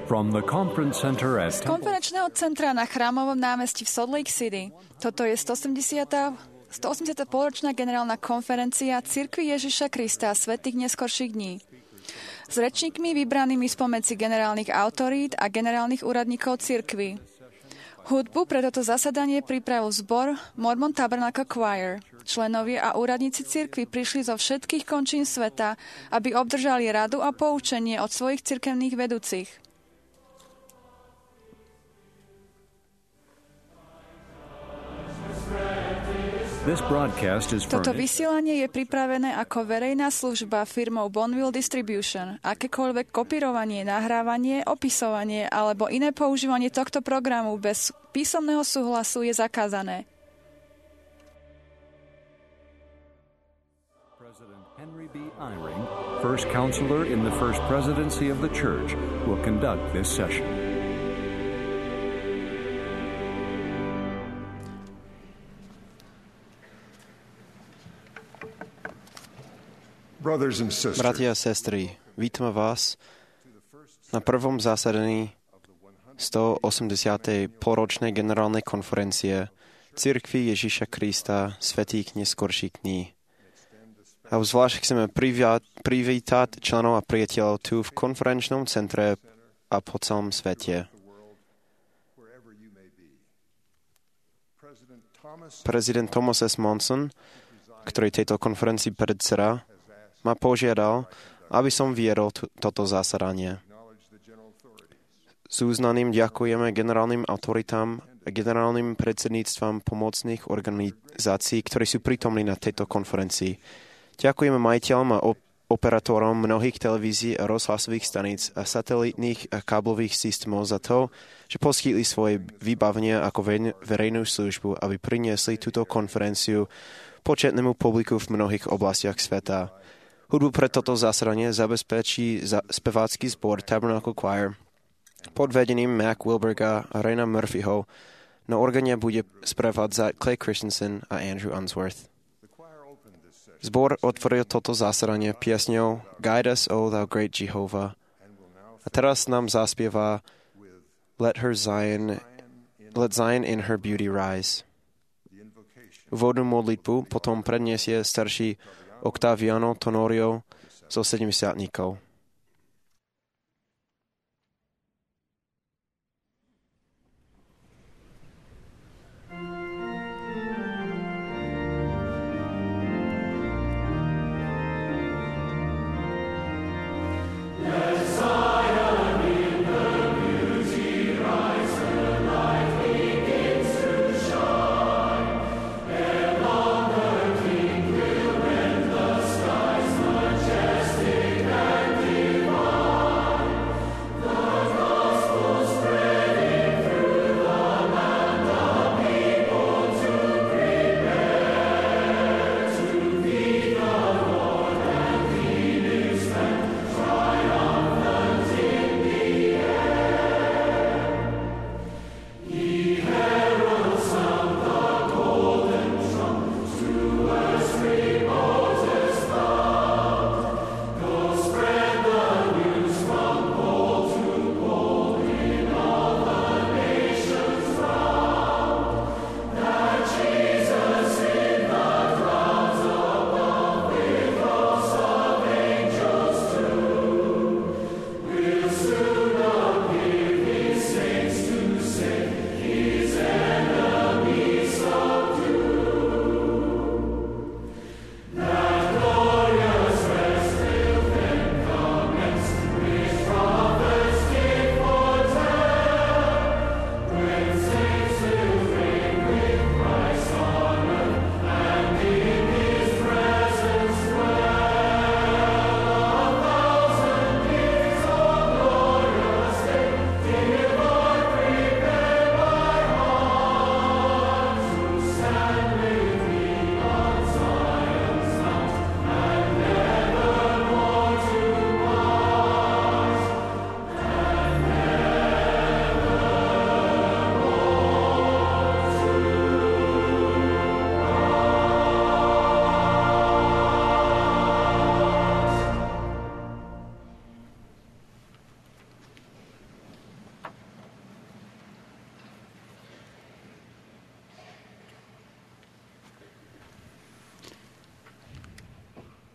From the conference center at Z konferenčného centra na Chrámovom námestí v Salt Lake City. Toto je 180. pôročná generálna konferencia Cirkvi Ježiša Krista svätých neskorších dní. S rečníkmi vybranými spomedzi generálnych autorít a generálnych úradníkov cirkvi. Hudbu pre toto zasadanie pripravil zbor Mormon Tabernacle Choir. Členovia a úradníci cirkvi prišli zo všetkých končín sveta, aby obdržali radu a poučenie od svojich cirkevných vedúcich. Toto vysielanie je pripravené ako verejná služba firmou Bonneville Distribution. Akékoľvek kopírovanie, nahrávanie, opisovanie alebo iné používanie tohto programu bez písomného súhlasu je zakázané. President Henry B. Eyring, first counselor in the first presidency of the church, will conduct this session. Bratia a sestry, vítam vás na prvom zasadaní 180. pôročnej generálnej konferencie Cirkvi Ježiša Krista svätých neskorších dní. A zvlášť chceme privítať členov a priateľov tu v konferenčnom centre a po celom svete. Prezident Thomas S. Monson, ktorý tejto konferencii predseda, ma požiadal, aby som viedol toto zasadanie. S uznaným ďakujeme generálnym autoritám a generálnym predsedníctvam pomocných organizácií, ktorí sú prítomní na tejto konferencii. Ďakujeme majiteľom a operátorom mnohých televízií a rozhlasových staníc a satelitných a káblových systémov za to, že poskytli svoje vybavenie ako verejnú službu, aby priniesli túto konferenciu početnému publiku v mnohých oblastiach sveta. Hudbu pre toto zasadanie zabezpečí spevácky zbor Tabernacle Choir pod vedením Mac Wilberga a Raina Murphyho. Na organe bude sprevádzať Clay Christensen a Andrew Unsworth. Zbor otvoril toto zasadanie piesňou Guide Us, O Thou Great Jehovah. A teraz nám zaspieva Let Zion in her beauty rise. Úvodnú modlitbu potom predniesie starší Octaviano Tonorio zo 70-tníkov. Majestic and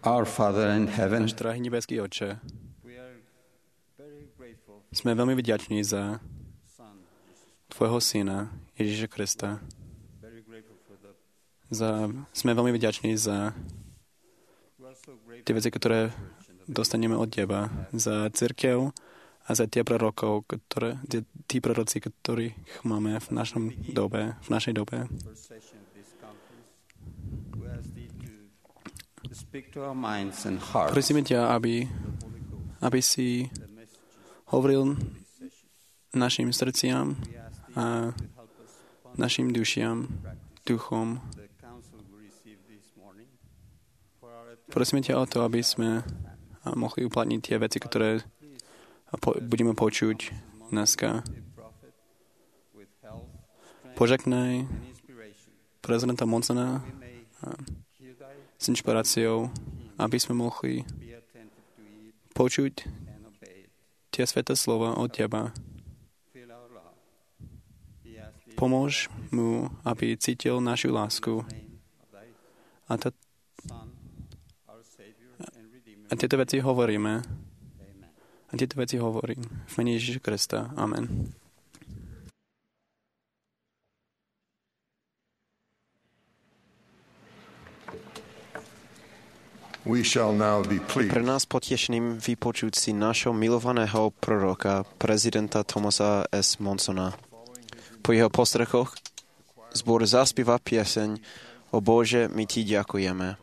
Our Father in heaven, Náš drahý nebeský Otče, sme veľmi vďační za Tvojho Syna, Ježiša Krista. Sme veľmi vďační za tie veci, ktoré dostaneme od Teba, za cirkev a za tie prorokov, tí proroci, ktorých máme v našej dobe. Prosíme ťa, aby si hovoril našim srdciam a našim duchom. Prosíme ťa o to, aby sme mohli uplatniť tie veci, ktoré budeme počuť dneska. Požehnaj prezidenta Monsona s inšpiráciou, aby sme mohli počuť tie sväté slova od Teba. Pomôž mu, aby cítil našu lásku. A tieto veci hovoríme. A tieto veci hovorím v mene Ježiša Krista. Amen. Pre nás potešeným vypočuť si našho milovaného proroka, prezidenta Thomasa S. Monsona. Po jeho postrechoch zbor zaspíva pieseň O Bože, my Ti ďakujeme.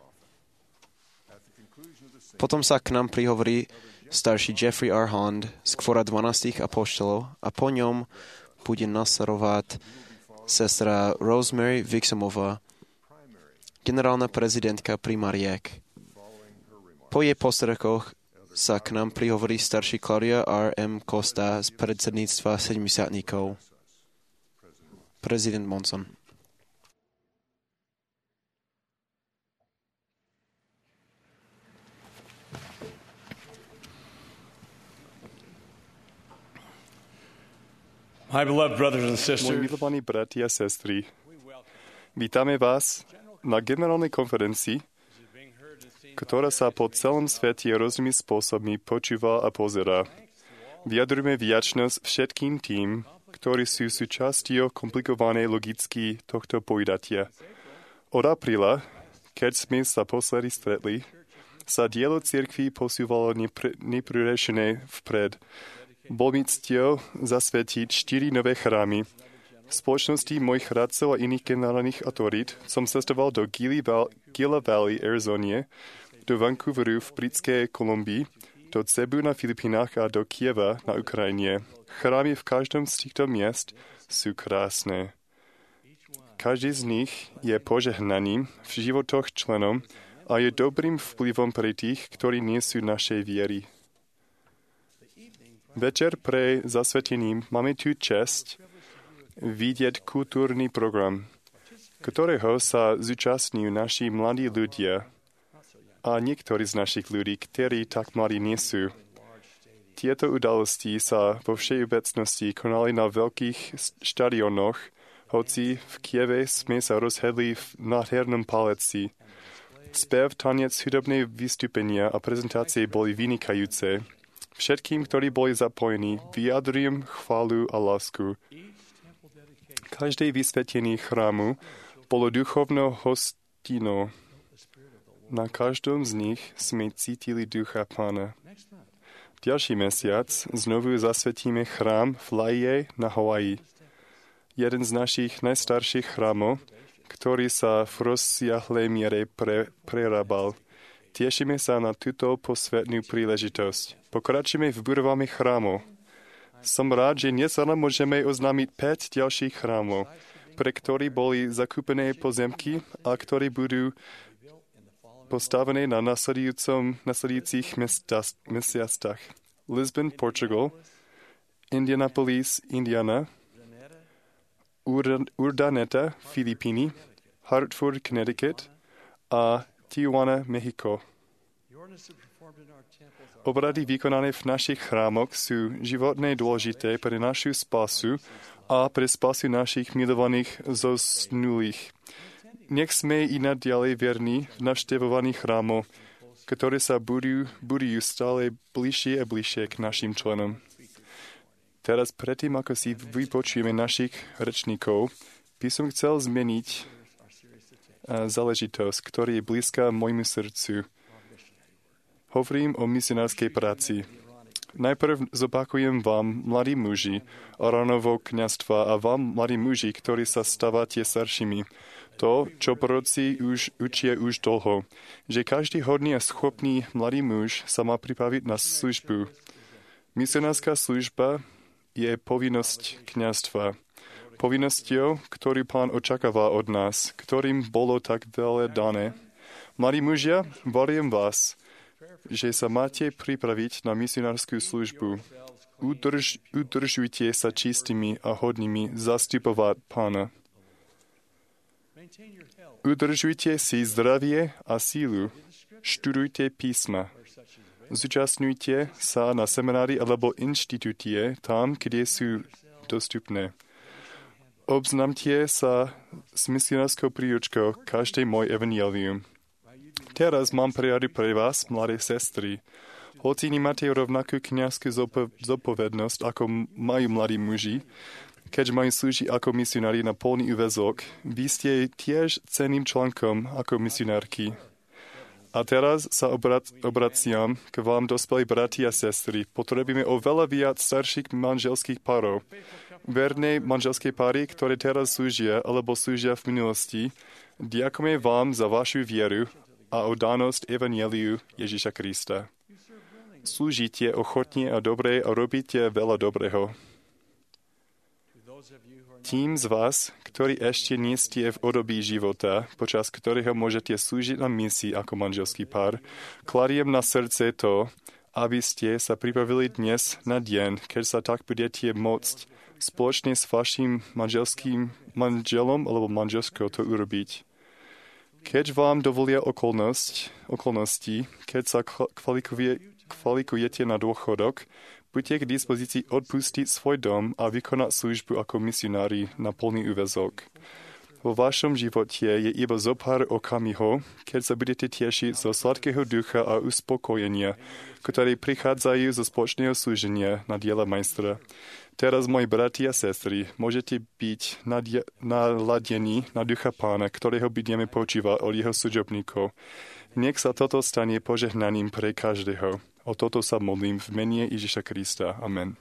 Potom sa k nám prihovorí starší Jeffrey R. Hond z Kvora 12 apoštolov a po ňom bude nasledovať sestra Rosemary Vixomová, generálna prezidentka Primariek. Po jej postrekoch sa k nám prihovorí starší Claudia R. M. Costa z predsedníctva 70-tníkov. Prezident Monson. My beloved brothers and Moji sisters, milovaní bratia a sestry, vítame vás na generálnej konferencii, ktorá sa po celom svete rôznymi spôsobmi počúva a pozerá. Vyjadrujeme vďačnosť všetkým tým, ktorí sú súčasťou komplikovanej logicky tohto pojudatia. Od apríla, keď sme sa posledy stretli, sa dielo cirkvi posúvalo neprerešené vpred. Bol mi cťou zasvetiť 4 nové chrámy. V spoločnosti mojich radcov a iných generálnych autorít som cestoval do Gila Valley, Arizone, do Vancouveru v britskej Kolumbii, do Cebu na Filipínach a do Kieva na Ukrajine. Chrámy v každom z týchto miest sú krásne. Každý z nich je požehnaním v životoch členom a je dobrým vplyvom pre tých, ktorí nie sú našej viery. Večer pre zasvetením máme tu česť vidieť kultúrny program, ktorého sa zúčastňujú naši mladí ľudia a niektorí z našich ľudí, ktorí tak mladí nie sú. Tieto udalosti sa vo všeobecnosti konali na veľkých štadiónoch, hoci v Kieve sme sa rozhedli v nádhernom paleci. Spev, tanec, hudobné vystúpenia a prezentácie boli vynikajúce. Všetkým, ktorí boli zapojení, vyjadrujem chválu a lásku. Každé vysvetenie chrámu bolo duchovnou hostinou. Na každom z nich sme cítili ducha Pána. Ďalší mesiac znovu zasvetíme chrám v Laie na Hawaii. Jeden z našich najstarších chrámov, ktorý sa v rozsiahlej miere prerábal. Tešíme sa na túto posvetnú príležitosť. Pokračujeme v budovaní chrámov. Som rád, že dnes môžeme oznámiť 5 ďalších chrámov, pre ktorí boli zakúpené pozemky a ktorí budú postavené na nasledujúcich mesiacach. Lisbon, Portugal, Indianapolis, Indiana, Urdaneta, Filipíny, Hartford, Connecticut a Tijuana, Mexico. Obrady vykonané v našich chrámoch sú životne dôležité pre našu spasu a pre spasu našich milovaných zosnulých. Nech sme i naďalej verní v navštevovaní chrámov, ktoré sa budujú stále bližšie a bližšie k našim členom. Teraz predtým, ako si vypočujeme našich rečníkov, by som chcel zmeniť záležitosť, ktorá je blízka môjmu srdcu. Hovorím o misionárskej práci. Najprv zopakujem vám, mladí muži, Arónovo kňazstva a vám, mladí muži, ktorí sa stávate staršími, to, čo proroci už učia už dlho, že každý hodný a schopný mladý muž sa má pripraviť na službu. Misionárska služba je povinnosť kňazstva. Povinnosťou, ktorú Pán očakáva od nás, ktorým bolo tak veľa dané. Mladí mužia, varujem vás, že sa máte pripraviť na misionárskú službu. Udržujte sa čistými a hodnými zastupovať Pána. Udržujte si zdravie a sílu. Študujte písma. Zúčastňujte sa na seminári alebo inštitúcie tam, kde sú dostupné. Obznámte sa s misionárskou príručkou každej môj evangelium. Teraz mám prejady pre vás, mladé sestry. Hoci nemáte rovnakú kňazskú zodpovednosť, ako majú mladí muži, keď majú slúžiť ako misionári na plný úväzok, vy ste tiež cenným článkom ako misionárky. A teraz sa obraciam k vám, dospelí bratia a sestry. Potrebujeme oveľa viac starších manželských párov. Verné manželské páry, ktoré teraz slúžia alebo slúžia v minulosti, ďakujeme vám za vašu vieru a oddanosť Evangeliu Ježiša Krista. Slúžite ochotne a dobre a robíte veľa dobrého. Tým z vás, ktorí ešte nie ste v období života, počas ktorého môžete slúžiť na misii ako manželský pár, kladiem na srdce to, aby ste sa pripravili dnes na deň, keď sa tak budete môcť spoločne s vašim manželom alebo manželskou to urobiť. Keď vám dovolia okolnosti, keď sa kvalifikujete na dôchodok, buďte k dispozícii odpustiť svoj dom a vykonať službu ako misionári na plný úväzok. Vo vašom živote je iba zo pár okamihov, keď sa budete tešiť zo sladkého ducha a uspokojenia, ktoré prichádzajú zo spoločného slúženia na diela majstra. Teraz, moji bratia a sestry, môžete byť naladení na ducha Pána, ktorého budeme počúvať od jeho služobníkov. Nech sa toto stane požehnaním pre každého. O toto sa modlím v mene Ježiša Krista. Amen.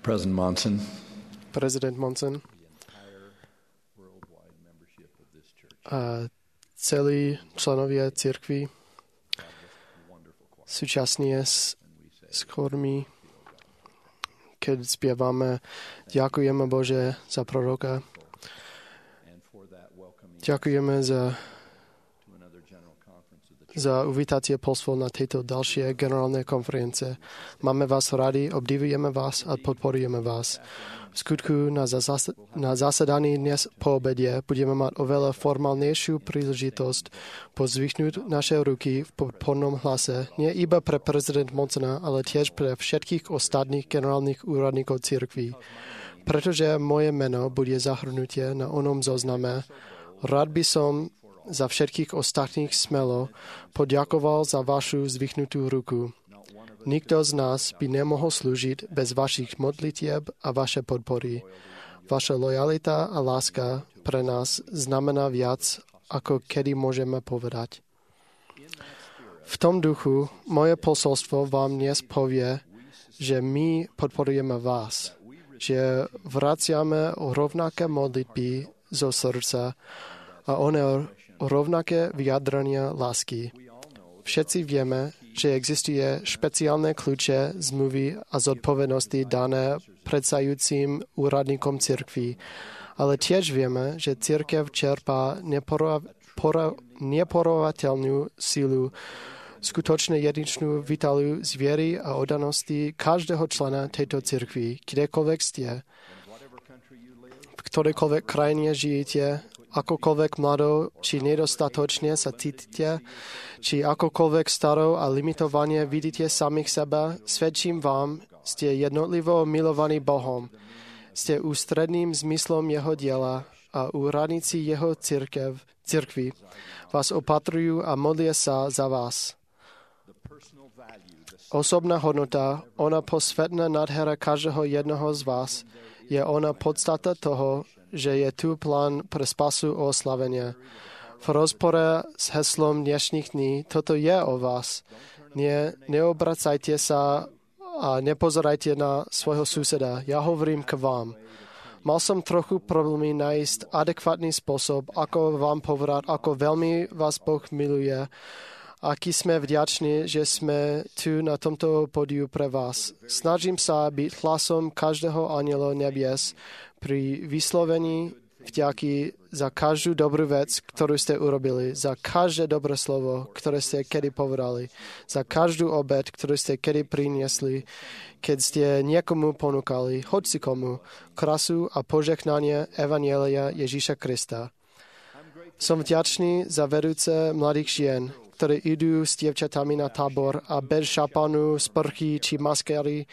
Prezident Monson a celí členovia cirkvi súčasne s chormi, keď spievame Ďakujeme Bože za proroka. Ďakujeme za uvítacie poslov na tejto ďalšie generálne konference. Máme vás radi, obdivujeme vás a podporujeme vás. V skutku na zasadaní dnes po obede budeme mať oveľa formálnejšiu príležitosť pozvihnúť naše ruky v podpornom hlase nie iba pre prezident Monsona, ale tiež pre všetkých ostatných generálnych úradníkov cirkví. Pretože moje meno bude zahrnutie na onom zozname, rád by som za všetkých ostatných smelo poďakoval za vašu zvichnutú ruku. Nikto z nás by nemohol slúžiť bez vašich modlitieb a vaše podpory. Vaša lojalita a láska pre nás znamená viac, ako kedy môžeme povedať. V tom duchu moje posolstvo vám dnes povie, že my podporujeme vás, že vraciame rovnaké modlitby zo srdca a one rovnaké vyjadrenia lásky. Všetci vieme, že existuje špeciálne kľúče zmluvy a zodpovednosti dané predsajúcim úradníkom cirkvi. Ale tiež vieme, že cirkev čerpá neporovateľnú sílu, skutočne jedinečnú vitáliu z viery a oddanosti každého člena tejto cirkvi, kdekoľvek ste. V ktorejkoľvek krajine žijete, akokoľvek mladou či nedostatočne sa cítite, či akokoľvek starou a limitovane vidíte samých seba, svedčím vám, ste jednotlivo milovaní Bohom. Ste ústredným zmyslom jeho diela a úradníci jeho cirkvi vás opatrujú a modlia sa za vás. Osobná hodnota, ona posvetná nádhera každého jednoho z vás, je ona podstata toho, že je tu plán pre spasu a oslavenie. V rozpore s heslom dnešných dní, toto je o vás. Neobracajte sa a nepozerajte na svojho suseda. Ja hovorím k vám. Mal som trochu problémy nájsť adekvátny spôsob, ako vám povedať, ako veľmi vás Boh miluje. Aký sme vďační, že sme tu na tomto pódiu pre vás. Snažím sa byť hlasom každého anjela nebies pri vyslovení vďaky za každú dobrú vec, ktorú ste urobili, za každé dobré slovo, ktoré ste kedy povedali, za každú obed, ktorú ste kedy priniesli, keď ste niekomu ponúkali, hoci komu, krasu a požehnanie evanjelia Ježíša Krista. Som vďačný za vedúce mladých žien, ktoré idú s dievčatami na tábor a bez šapanu, sprchy či maskery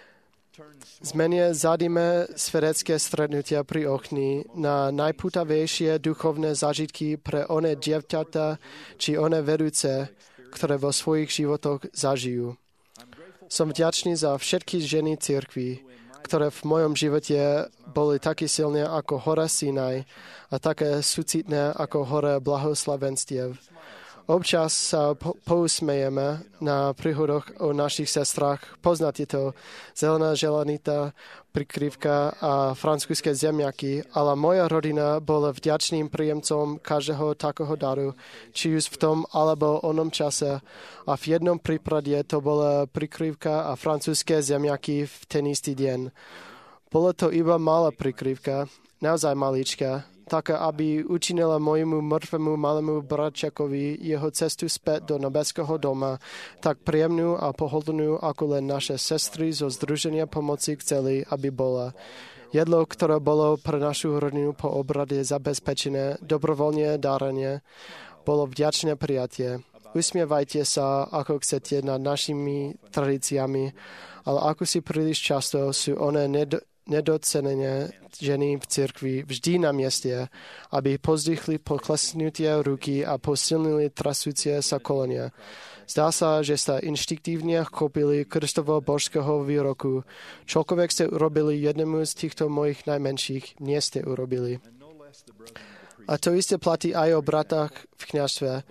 zadíme svedecké stretnutia pri okni na najpútavejšie duchovné zážitky pre one dievčatá či one vedúce, ktoré vo svojich životoch zažijú. Som vďačný za všetky ženy cirkvi, ktoré v mojom živote boli také silné ako hora Sinaj a také súcitné ako hora blahoslavenstiev. Občas sa pousmejeme na príhodoch o našich sestrách. Poznáte to, zelená želanita, prikrývka a francúzske zemiaky, ale moja rodina bola vďačným príjemcom každého takého daru, či už v tom alebo onom čase. A v jednom prípade to bola prikrývka a francúzske zemiaky v ten istý deň. Bola to iba malá prikrývka, naozaj malička, taká, aby učinila mojemu mŕtvemu malému bratčakovi jeho cestu späť do nebeského doma, tak príjemnú a pohodlnú, ako len naše sestry zo Združenia pomoci chceli, aby bola. Jedlo, ktoré bolo pre našu rodinu po obrade zabezpečené, dobrovoľne dárenie, bolo vďačné prijatie. Usmievajte sa, ako chcete, nad našimi tradíciami, ale ako si príliš často sú one nedocenené ženy v cirkvi vždy na mieste, aby pozdvihli poklesnutie ruky a posilnili trasúcie sa kolenia. Zdá sa, že sa inštiktívne chopili Kristovo božského výroku. Čokoľvek ste urobili jednému z týchto mojich najmenších, mne ste urobili. A to isté platí aj o bratách v kňazstve.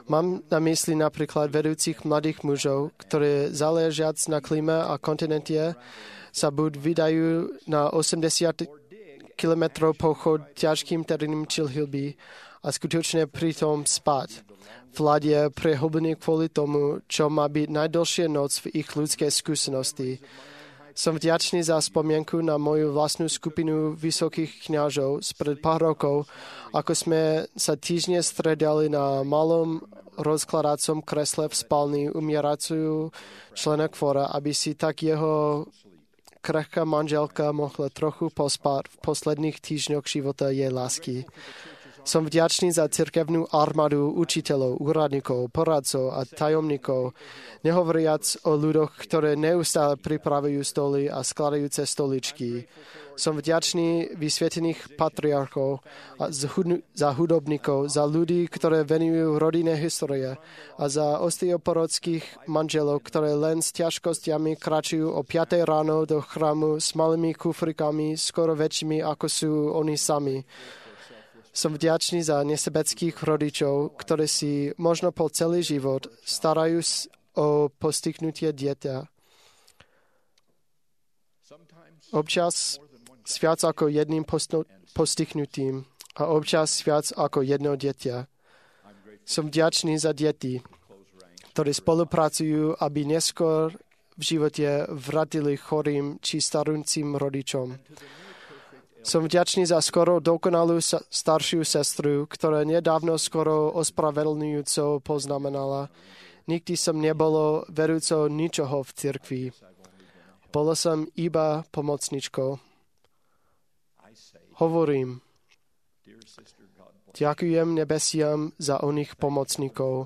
Mám na mysli napríklad vedúcich mladých mužov, ktorí záležiac na klíme a kontinente sa buď vydajú na 80 kilometrov pochod ťažkým terénnym či hĺby a skutočne pritom spať v lade prehlbený kvôli tomu, čo má byť najdlhšia noc v ich ľudskej skúsenosti. Som vďačný za spomienku na moju vlastnú skupinu vysokých kňažov spred pár rokov, ako sme sa týždne stredali na malom rozkladacom kresle v spálni umieracujúceho člena kvora, aby si tak jeho krehká manželka mohla trochu pospať v posledných týždňoch života jej lásky. Som vďačný za cirkevnú armádu učiteľov, úradníkov, poradcov a tajomníkov, nehovoriac o ľuďoch, ktoré neustále pripravujú stoly a skladajúce stoličky. Som vďačný vysvietených patriarchov a za hudobníkov, za ľudí, ktoré venujú rodinné histórie a za osteoporodských manželov, ktoré len s ťažkostiami kračujú o 5 ráno do chrámu s malými kufrikami, skoro väčšími ako sú oni sami. Som vďačný za nesebeckých rodičov, ktorí si možno po celý život starajú o postihnutie dieťa. Občas s viac ako jedným postihnutím a občas viac ako jedno dieťa. Som vďačný za deti, ktorí spolupracujú, aby neskôr v živote vrátili chorým či starúcim rodičom. Som vďačný za skoro dokonalú staršiu sestru, ktorá nedávno skoro ospravedlňujúco poznamenala: nikdy som nebolo vedúcou ničoho v cirkvi. Bola som iba pomocničkou. Hovorím, ďakujem nebesiam za oných pomocníkov.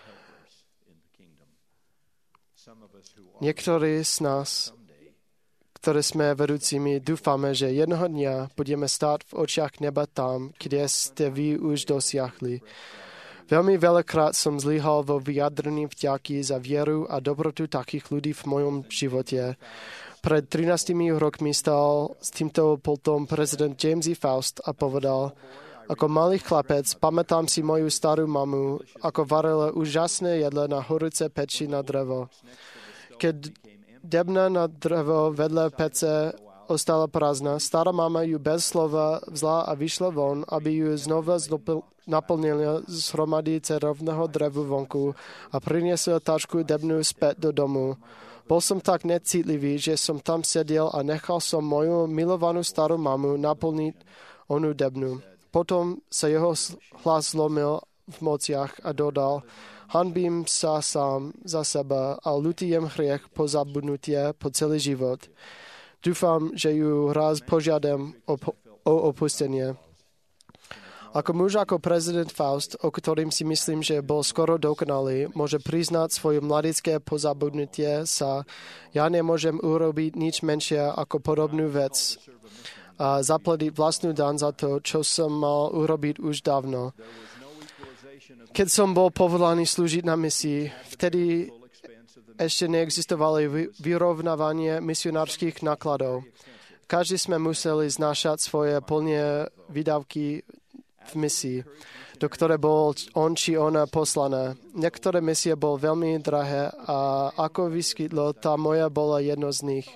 Niektorí z nás, ktoré sme vedúcimi, dúfame, že jednoho dňa budeme stáť v očiach neba tam, kde ste vy už dosiahli. Veľmi veľakrát som zlyhal vo vyjadrení vďaky za vieru a dobrotu takých ľudí v mojom živote. Pred 13 rokmi stál s týmto pultom prezident James E. Faust a povedal: ako malý chlapec pamätám si moju starú mamu, ako varila úžasné jedle na horúce peči na drevo. Keď debna na drevo vedľa pece ostala prázdna, stará mama ju bez slova vzala a vyšla von, aby ju znova naplnila z hromady cerovného drevu vonku a priniesla tašku debnu späť do domu. Bol som tak necítlivý, že som tam sedel a nechal som moju milovanú starú mamu naplniť onú debnu. Potom sa jeho hlas zlomil v mociach a dodal: hanbím sa sám za seba a ľutujem hriech po zabudnutie po celý život. Dúfam, že ju raz požiadam o opustenie. Ako muž, ako prezident Faust, o ktorým si myslím, že bol skoro dokonalý, môže priznať svoje mladické pozabudnutie sa: ja nemôžem urobiť nič menšie ako podobnú vec a zaplatiť vlastnú daň za to, čo som mal urobiť už dávno. Keď som bol povolaný slúžiť na misii, vtedy ešte neexistovali vyrovnávanie misionárskych nákladov. Každý sme museli znášať svoje plné výdavky v misii, do ktoré bol on či ona poslané. Niektoré misie bol veľmi drahé a ako vyskytlo, tá moja bola jedno z nich.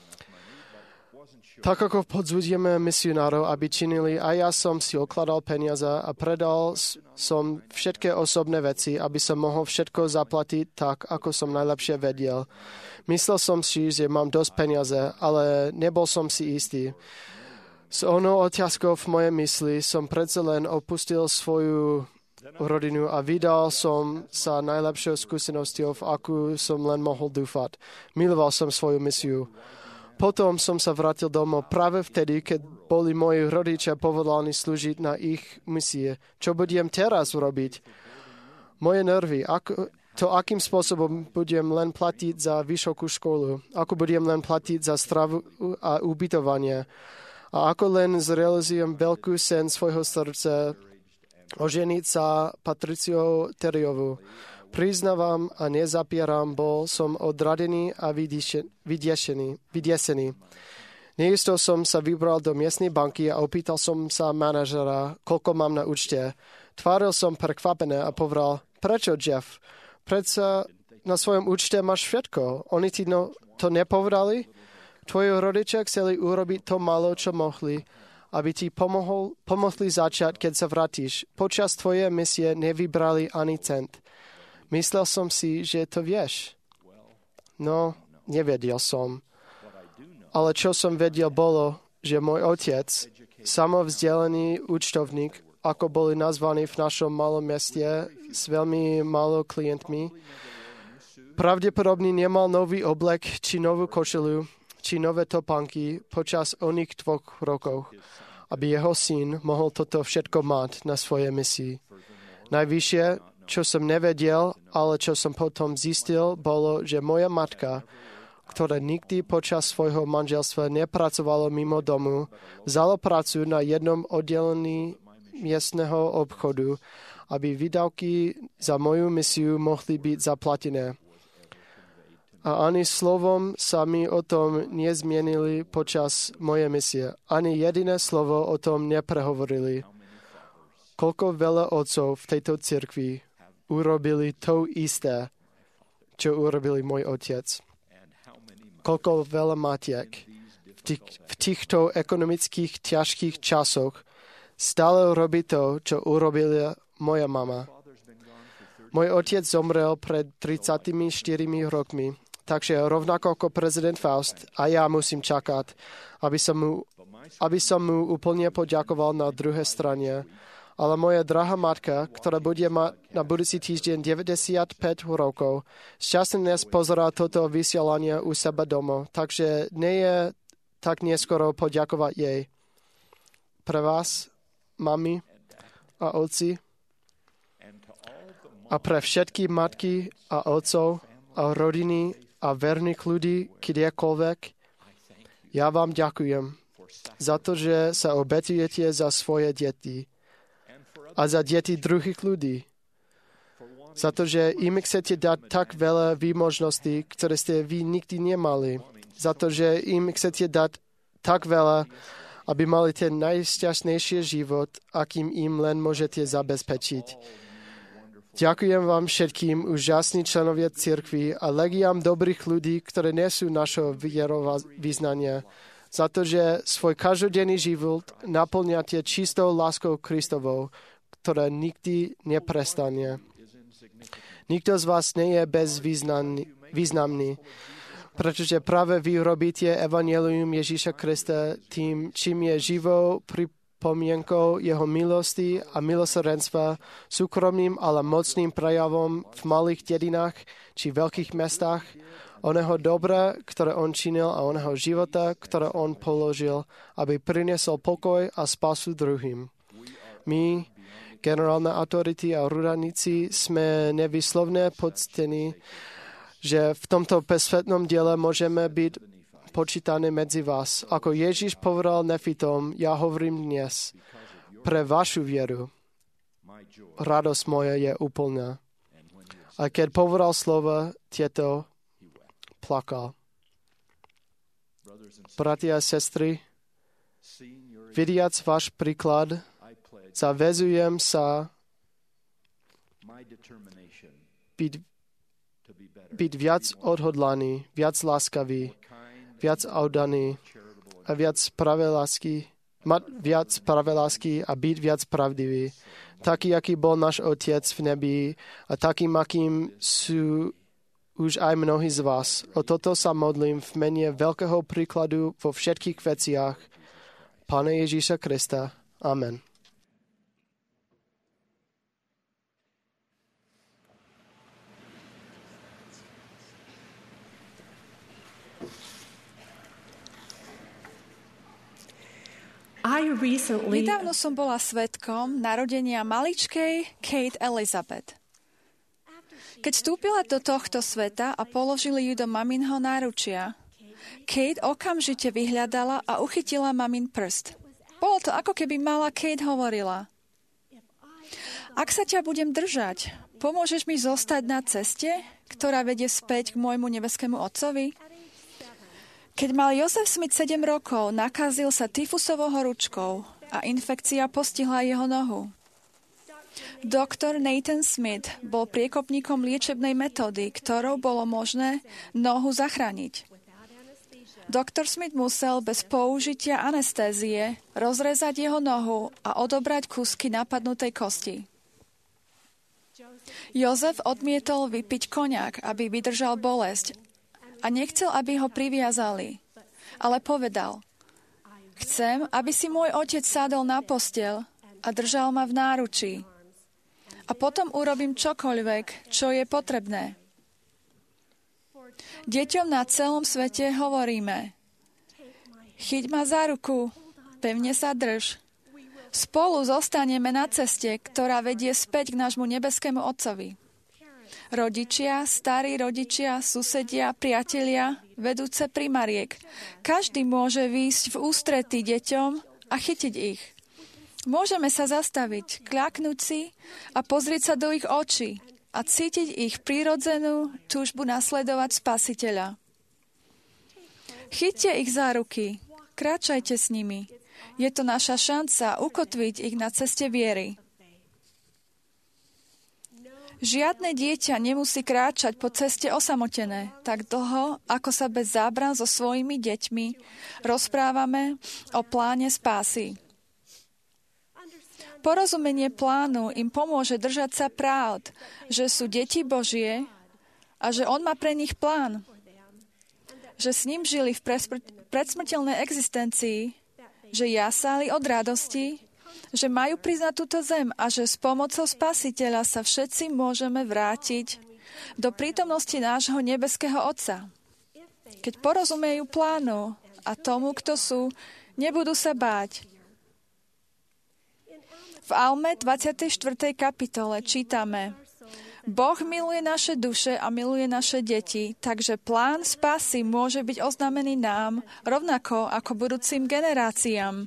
Tak ako podzbudzujeme misionárov, aby činili, a ja som si okladal peniaze a predal som všetké osobné veci, aby som mohol všetko zaplatiť tak, ako som najlepšie vedel. Myslel som si, že mám dosť peniaze, ale nebol som si istý. S onou otázkou v mojej mysli som predsa len opustil svoju rodinu a vydal som sa najlepšou skúsenosťou, v akú som len mohol dúfať. Miloval som svoju misiu. Potom som sa vrátil domov práve vtedy, keď boli moji rodičia povolaní slúžiť na ich misie. Čo budem teraz urobiť? Moje nervy, akým spôsobom budem len platiť za vysokú školu, ako budem len platiť za stravu a ubytovanie a ako len zrealizujem veľkú sen svojho srdca oženiť sa Patriciou Terryovou. Priznávam a nezapieram, bol som odradený a vydiesený. Neisto som sa vybral do miestnej banky a opýtal som sa manažera, koľko mám na účte. Tváril som prekvapené a povedal: Prečo, Jeff? Predsa na svojom účte máš všetko. Oni ti to nepovedali? Tvoji rodičia chceli urobiť to malo, čo mohli, aby ti pomohli začať, keď sa vrátiš. Počas tvojej misie nevybrali ani cent. Myslel som si, že to vieš. No, nevedel som. Ale čo som vedel bolo, že môj otec, samovzdelený účtovník, ako boli nazvaní v našom malom meste, s veľmi málo klientmi, pravdepodobne nemal nový oblek, či novú košelu, či nové topánky počas oných 2 rokov, aby jeho syn mohol toto všetko mať na svojej misii. Najvyššie, čo som nevedel, ale čo som potom zistil, bolo, že moja matka, ktorá nikdy počas svojho manželstva nepracovala mimo domu, vzala prácu na jednom oddelení miestneho obchodu, aby výdavky za moju misiu mohli byť zaplatené. A ani slovom sa mi o tom nezmienili počas mojej misie. Ani jediné slovo o tom neprehovorili. Koľko veľa otcov v tejto cirkvi urobili to isté, čo urobili môj otec. Koľko veľa matiek v týchto ekonomických ťažkých časoch stále robí to, čo urobila moja mama. Môj otec zomrel pred 34 rokmi, takže rovnako ako prezident Faust a ja musím čakať, aby som mu úplne poďakoval na druhej strane. Ale moja drahá matka, ktorá bude mať na budúci týždeň 95 rokov, šťastne dnes pozerá toto vysielanie u seba doma, takže nie je tak neskoro poďakovať jej. Pre vás, mami a otci, a pre všetky matky a otcov a rodiny a verných ľudí, kdekoľvek, ja vám ďakujem za to, že sa obetujete za svoje deti a za deti druhých ľudí. Za to, že im chcete dať tak veľa výmožností, ktoré ste vy nikdy nemali. Za to, že im chcete dať tak veľa, aby mali ten najšťastnejší život, akým im len môžete zabezpečiť. Ďakujem vám všetkým, úžasní členovia cirkvi a legiám dobrých ľudí, ktoré nesú našho vierovyznania, za to, že svoj každodenný život naplňate čistou láskou Kristovou, ktorá nikdy neprestane. Nikto z vás nie je bezvýznamný, pretože práve vy robíte evanjelium Ježíša Krista tým, čím je živou pripomienkou jeho milosti a milosrdenstva, súkromným, ale mocným prejavom v malých dedinách či veľkých mestách, oného dobra, ktoré on činil a oného života, ktoré on položil, aby priniesol pokoj a spasu druhým. My, generálne autority a rúdaníci, sme nevyslovne poctení, že v tomto bezsvetnom diele môžeme byť počítaní medzi vás. Ako Ježiš povedal Nefitom, ja hovorím dnes, pre vašu vieru. Radosť moja je úplná. A keď povedal slova tieto, plakal. Bratia a sestry, vidiac váš príklad, zavezujem sa byť viac odhodlaný, viac láskavý, viac oddaný a viac spravelásky, mať viac spravelásky a byť viac pravdivý. Taký, aký bol náš Otec v nebi a takým, akým sú už aj mnohí z vás. O toto sa modlím v mene veľkého príkladu vo všetkých veciach Pána Ježíša Krista. Amen. Nedávno som bola svedkom narodenia maličkej Kate Elizabeth. Keď vstúpila do tohto sveta a položili ju do maminho náručia, Kate okamžite vyhľadala a uchytila mamin prst. Bolo to, ako keby malá Kate hovorila: Ak sa ťa budem držať, pomôžeš mi zostať na ceste, ktorá vedie späť k môjmu nebeskému otcovi? Keď mal Jozef Smith 7 rokov, nakazil sa tyfusovou horúčkou a infekcia postihla jeho nohu. Doktor Nathan Smith bol priekopníkom liečebnej metódy, ktorou bolo možné nohu zachrániť. Doktor Smith musel bez použitia anestézie rozrezať jeho nohu a odobrať kúsky napadnutej kosti. Jozef odmietol vypiť koniak, aby vydržal bolesť a nechcel, aby ho priviazali, ale povedal: Chcem, aby si môj otec sadol na posteľ a držal ma v náručí. A potom urobím čokoľvek, čo je potrebné. Deťom na celom svete hovoríme: Chyť ma za ruku, pevne sa drž. Spolu zostaneme na ceste, ktorá vedie späť k nášmu nebeskému Otcovi. Rodičia, starí rodičia, susedia, priatelia, vedúce primariek. Každý môže výjsť v ústretí deťom a chytiť ich. Môžeme sa zastaviť, kľaknúť si a pozrieť sa do ich očí a cítiť ich prirodzenú túžbu nasledovať Spasiteľa. Chyťte ich za ruky, kráčajte s nimi. Je to naša šanca ukotviť ich na ceste viery. Žiadne dieťa nemusí kráčať po ceste osamotené, tak dlho, ako sa bez zábran so svojimi deťmi rozprávame o pláne spásy. Porozumenie plánu im pomôže držať sa pravd, že sú deti Božie a že on má pre nich plán. Že s ním žili v predsmrteľnej existencii, že jasali od radosti, že majú prísť na túto zem a že s pomocou Spasiteľa sa všetci môžeme vrátiť do prítomnosti nášho nebeského Otca. Keď porozumejú plánu a tomu, kto sú, nebudú sa báť. V Alme 24. kapitole čítame: Boh miluje naše duše a miluje naše deti, takže plán spásy môže byť oznámený nám, rovnako ako budúcim generáciám.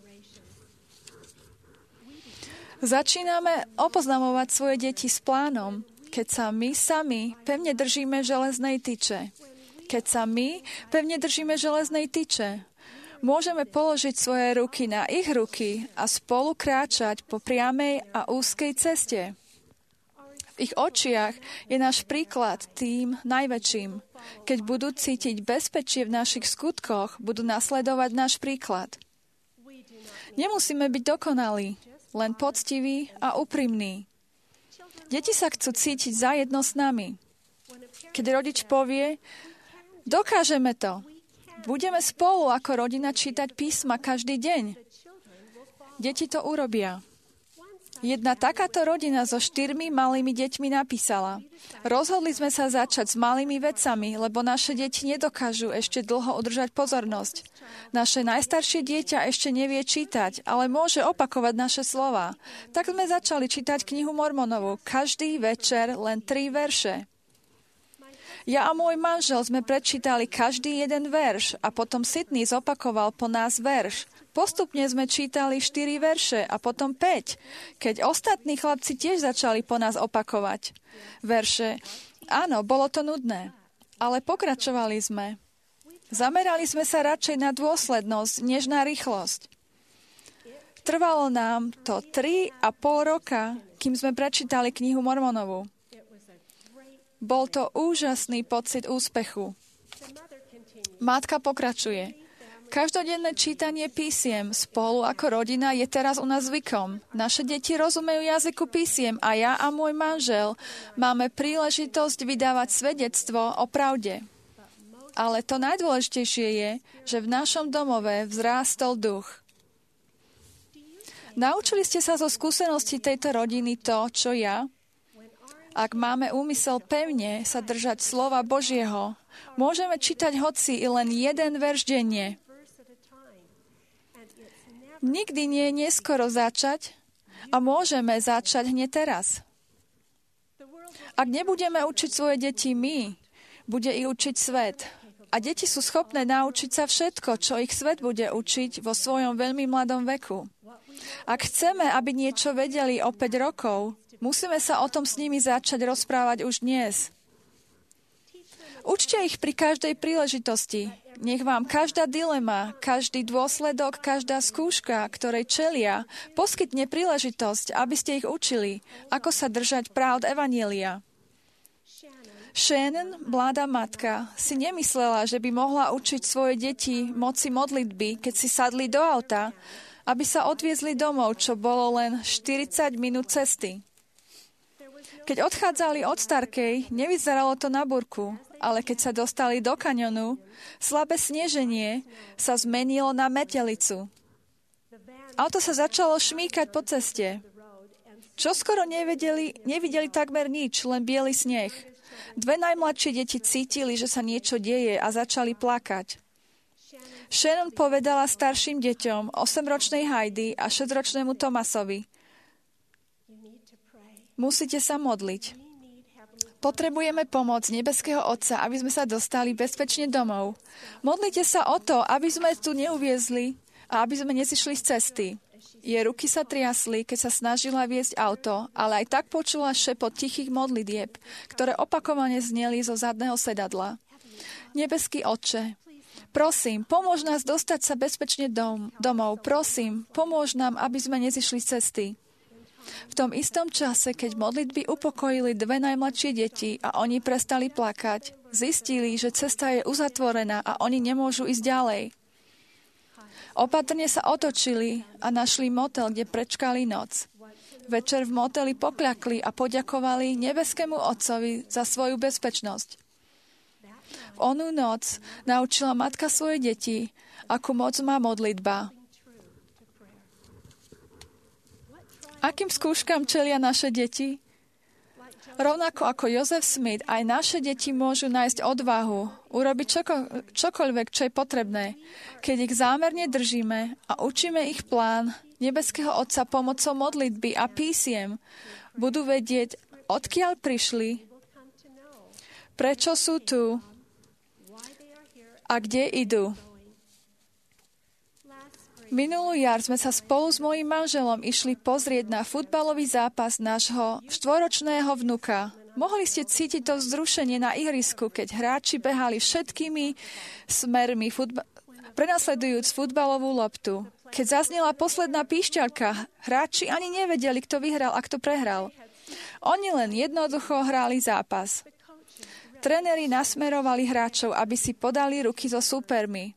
Začíname opoznamovať svoje deti s plánom, keď sa my sami pevne držíme železnej tyče. Keď sa my pevne držíme železnej tyče, môžeme položiť svoje ruky na ich ruky a spolu kráčať po priamej a úzkej ceste. V ich očiach je náš príklad tým najväčším. Keď budú cítiť bezpečie v našich skutkoch, budú nasledovať náš príklad. Nemusíme byť dokonalí, len poctiví a úprimní. Deti sa chcú cítiť zajedno s nami. Keď rodič povie: Dokážeme to. Budeme spolu ako rodina čítať písma každý deň. Deti to urobia. Jedna takáto rodina so 4 malými deťmi napísala: Rozhodli sme sa začať s malými vecami, lebo naše deti nedokážu ešte dlho udržať pozornosť. Naše najstaršie dieťa ešte nevie čítať, ale môže opakovať naše slová. Tak sme začali čítať knihu Mormonovu. Každý večer len 3 verše. Ja a môj manžel sme prečítali každý jeden verš a potom Sydney zopakoval po nás verš. Postupne sme čítali 4 verše a potom 5, keď ostatní chlapci tiež začali po nás opakovať verše. Áno, bolo to nudné, ale pokračovali sme. Zamerali sme sa radšej na dôslednosť, než na rýchlosť. Trvalo nám to 3,5 roka, kým sme prečítali knihu Mormonovu. Bol to úžasný pocit úspechu. Matka pokračuje. Každodenné čítanie písiem spolu ako rodina je teraz u nás zvykom. Naše deti rozumejú jazyku písiem a ja a môj manžel máme príležitosť vydávať svedectvo o pravde. Ale to najdôležitejšie je, že v našom domove vzrástol duch. Naučili ste sa zo skúseností tejto rodiny to, čo ja? Ak máme úmysel pevne sa držať slova Božieho, môžeme čítať hoci i len 1 verš denne. Nikdy nie je neskoro začať a môžeme začať hneď teraz. Ak nebudeme učiť svoje deti my, bude ich učiť svet. A deti sú schopné naučiť sa všetko, čo ich svet bude učiť vo svojom veľmi mladom veku. Ak chceme, aby niečo vedeli o 5 rokov, musíme sa o tom s nimi začať rozprávať už dnes. Učte ich pri každej príležitosti. Nech vám každá dilema, každý dôsledok, každá skúška, ktorej čelia, poskytne príležitosť, aby ste ich učili, ako sa držať práv evanjelia. Shannon, mladá matka, si nemyslela, že by mohla učiť svoje deti moci modlitby, keď si sadli do auta, aby sa odviezli domov, čo bolo len 40 minút cesty. Keď odchádzali od Starkej, nevyzeralo to na burku, ale keď sa dostali do kaňonu, slabé sneženie sa zmenilo na metelicu. Auto sa začalo šmýkať po ceste. Čoskoro nevideli takmer nič, len biely sneh. Dve najmladšie deti cítili, že sa niečo deje a začali plakať. Shannon povedala starším deťom, 8-ročnej Heidi a 6-ročnému Tomasovi: musíte sa modliť. Potrebujeme pomoc nebeského Otca, aby sme sa dostali bezpečne domov. Modlite sa o to, aby sme tu neuviezli a aby sme nezišli z cesty. Jej ruky sa triasli, keď sa snažila viesť auto, ale aj tak počula šepot tichých modlitieb, ktoré opakovane zneli zo zadného sedadla. Nebeský Otče, prosím, pomôž nás dostať sa bezpečne domov. Prosím, pomôž nám, aby sme nezišli z cesty. V tom istom čase, keď modlitby upokojili dve najmladšie deti a oni prestali plakať, zistili, že cesta je uzatvorená a oni nemôžu ísť ďalej. Opatrne sa otočili a našli motel, kde prečkali noc. Večer v moteli pokľakli a poďakovali nebeskému Otcovi za svoju bezpečnosť. V onú noc naučila matka svoje deti, akú moc má modlitba. Akým skúškam čelia naše deti? Rovnako ako Jozef Smith, aj naše deti môžu nájsť odvahu, urobiť čokoľvek, čo je potrebné, keď ich zámerne držíme a učíme ich plán nebeského Otca pomocou modlitby a písiem. Budú vedieť, odkiaľ prišli, prečo sú tu a kde idú. Minulú jar sme sa spolu s mojím manželom išli pozrieť na futbalový zápas nášho 4-ročného vnuka. Mohli ste cítiť to vzrušenie na ihrisku, keď hráči behali všetkými smermi, prenasledujúc futbalovú loptu. Keď zaznela posledná píšťalka, hráči ani nevedeli, kto vyhral a kto prehral. Oni len jednoducho hrali zápas. Tréneri nasmerovali hráčov, aby si podali ruky so súpermi.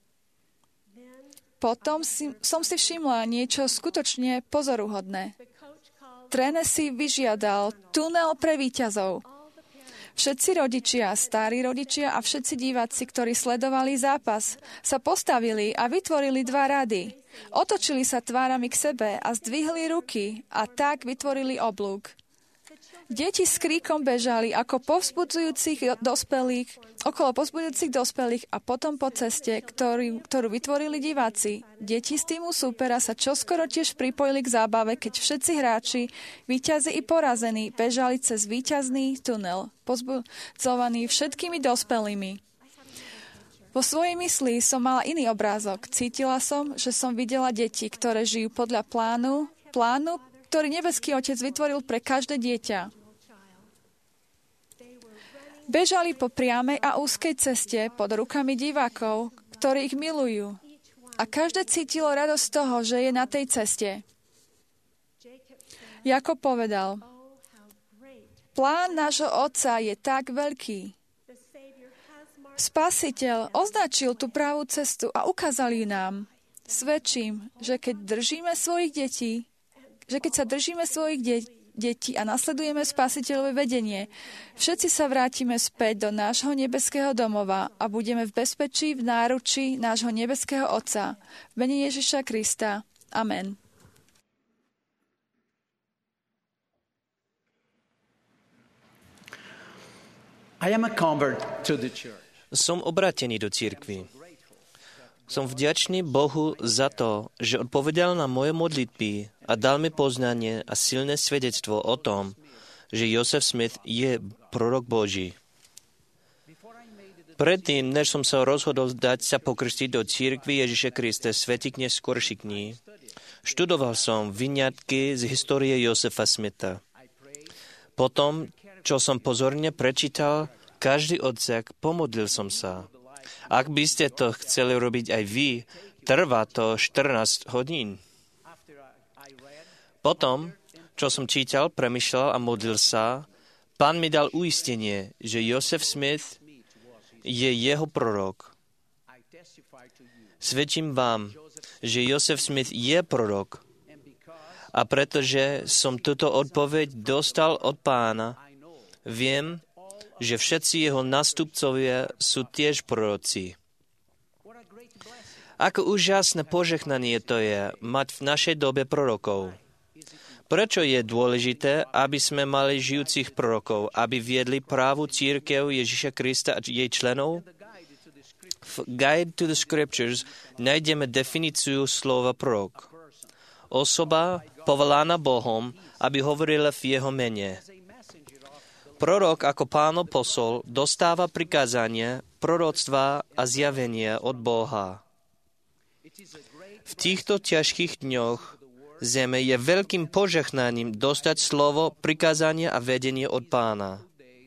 Potom som si všimla niečo skutočne pozoruhodné. Tréner si vyžiadal tunel pre víťazov. Všetci rodičia, starí rodičia a všetci diváci, ktorí sledovali zápas, sa postavili a vytvorili 2 rady. Otočili sa tvárami k sebe a zdvihli ruky a tak vytvorili oblúk. Deti s kríkom bežali okolo povzbudzujúcich dospelých a potom po ceste, ktorú vytvorili diváci. Deti z týmu súpera sa čoskoro tiež pripojili k zábave, keď všetci hráči, víťazi i porazení, bežali cez víťazný tunel, pozbudzovaní všetkými dospelými. Vo svojej mysli som mala iný obrázok. Cítila som, že som videla deti, ktoré žijú podľa plánu, ktorý nebeský Otec vytvoril pre každé dieťa. Bežali po priamej a úzkej ceste pod rukami divákov, ktorí ich milujú. A každé cítilo radosť z toho, že je na tej ceste. Jakob povedal, plán nášho Otca je tak veľký. Spasiteľ označil tú pravú cestu a ukázal ju nám. Svedčím, že keď sa držíme svojich detí a nasledujeme Spasiteľové vedenie, všetci sa vrátime späť do nášho nebeského domova a budeme v bezpečí v náručí nášho nebeského Otca. V mene Ježiša Krista. Amen. Som obrátený do cirkvi. Som vďačný Bohu za to, že odpovedal na moje modlitby a dal mi poznanie a silné svedectvo o tom, že Joseph Smith je prorok Boží. Predtým, než som sa rozhodol dať sa pokrstiť do cirkvi Ježiša Krista svätých neskorších dní, študoval som vyňatky z histórie Josefa Smitha. Potom, čo som pozorne prečítal každý odsek, pomodlil som sa. Ak by ste to chceli robiť aj vy, trvá to 14 hodín. Potom, čo som čítal, premýšľal a modlil sa, Pán mi dal uistenie, že Joseph Smith je jeho prorok. Svedčím vám, že Joseph Smith je prorok. A pretože som túto odpoveď dostal od Pána, viem, že všetci jeho nástupcovia sú tiež proroci. Ako úžasné požehnanie to je mať v našej dobe prorokov. Prečo je dôležité, aby sme mali žijúcich prorokov, aby viedli právu cirkev Ježiša Krista a jej členov? V Guide to the Scriptures nájdeme definíciu slova prorok. Osoba povolaná Bohom, aby hovorila v jeho mene. Prorok ako Pánov posol dostáva prikázania, proroctva a zjavenia od Boha. V týchto ťažkých dňoch zeme je veľkým požehnaním dostať slovo, prikázanie a vedenie od Pána.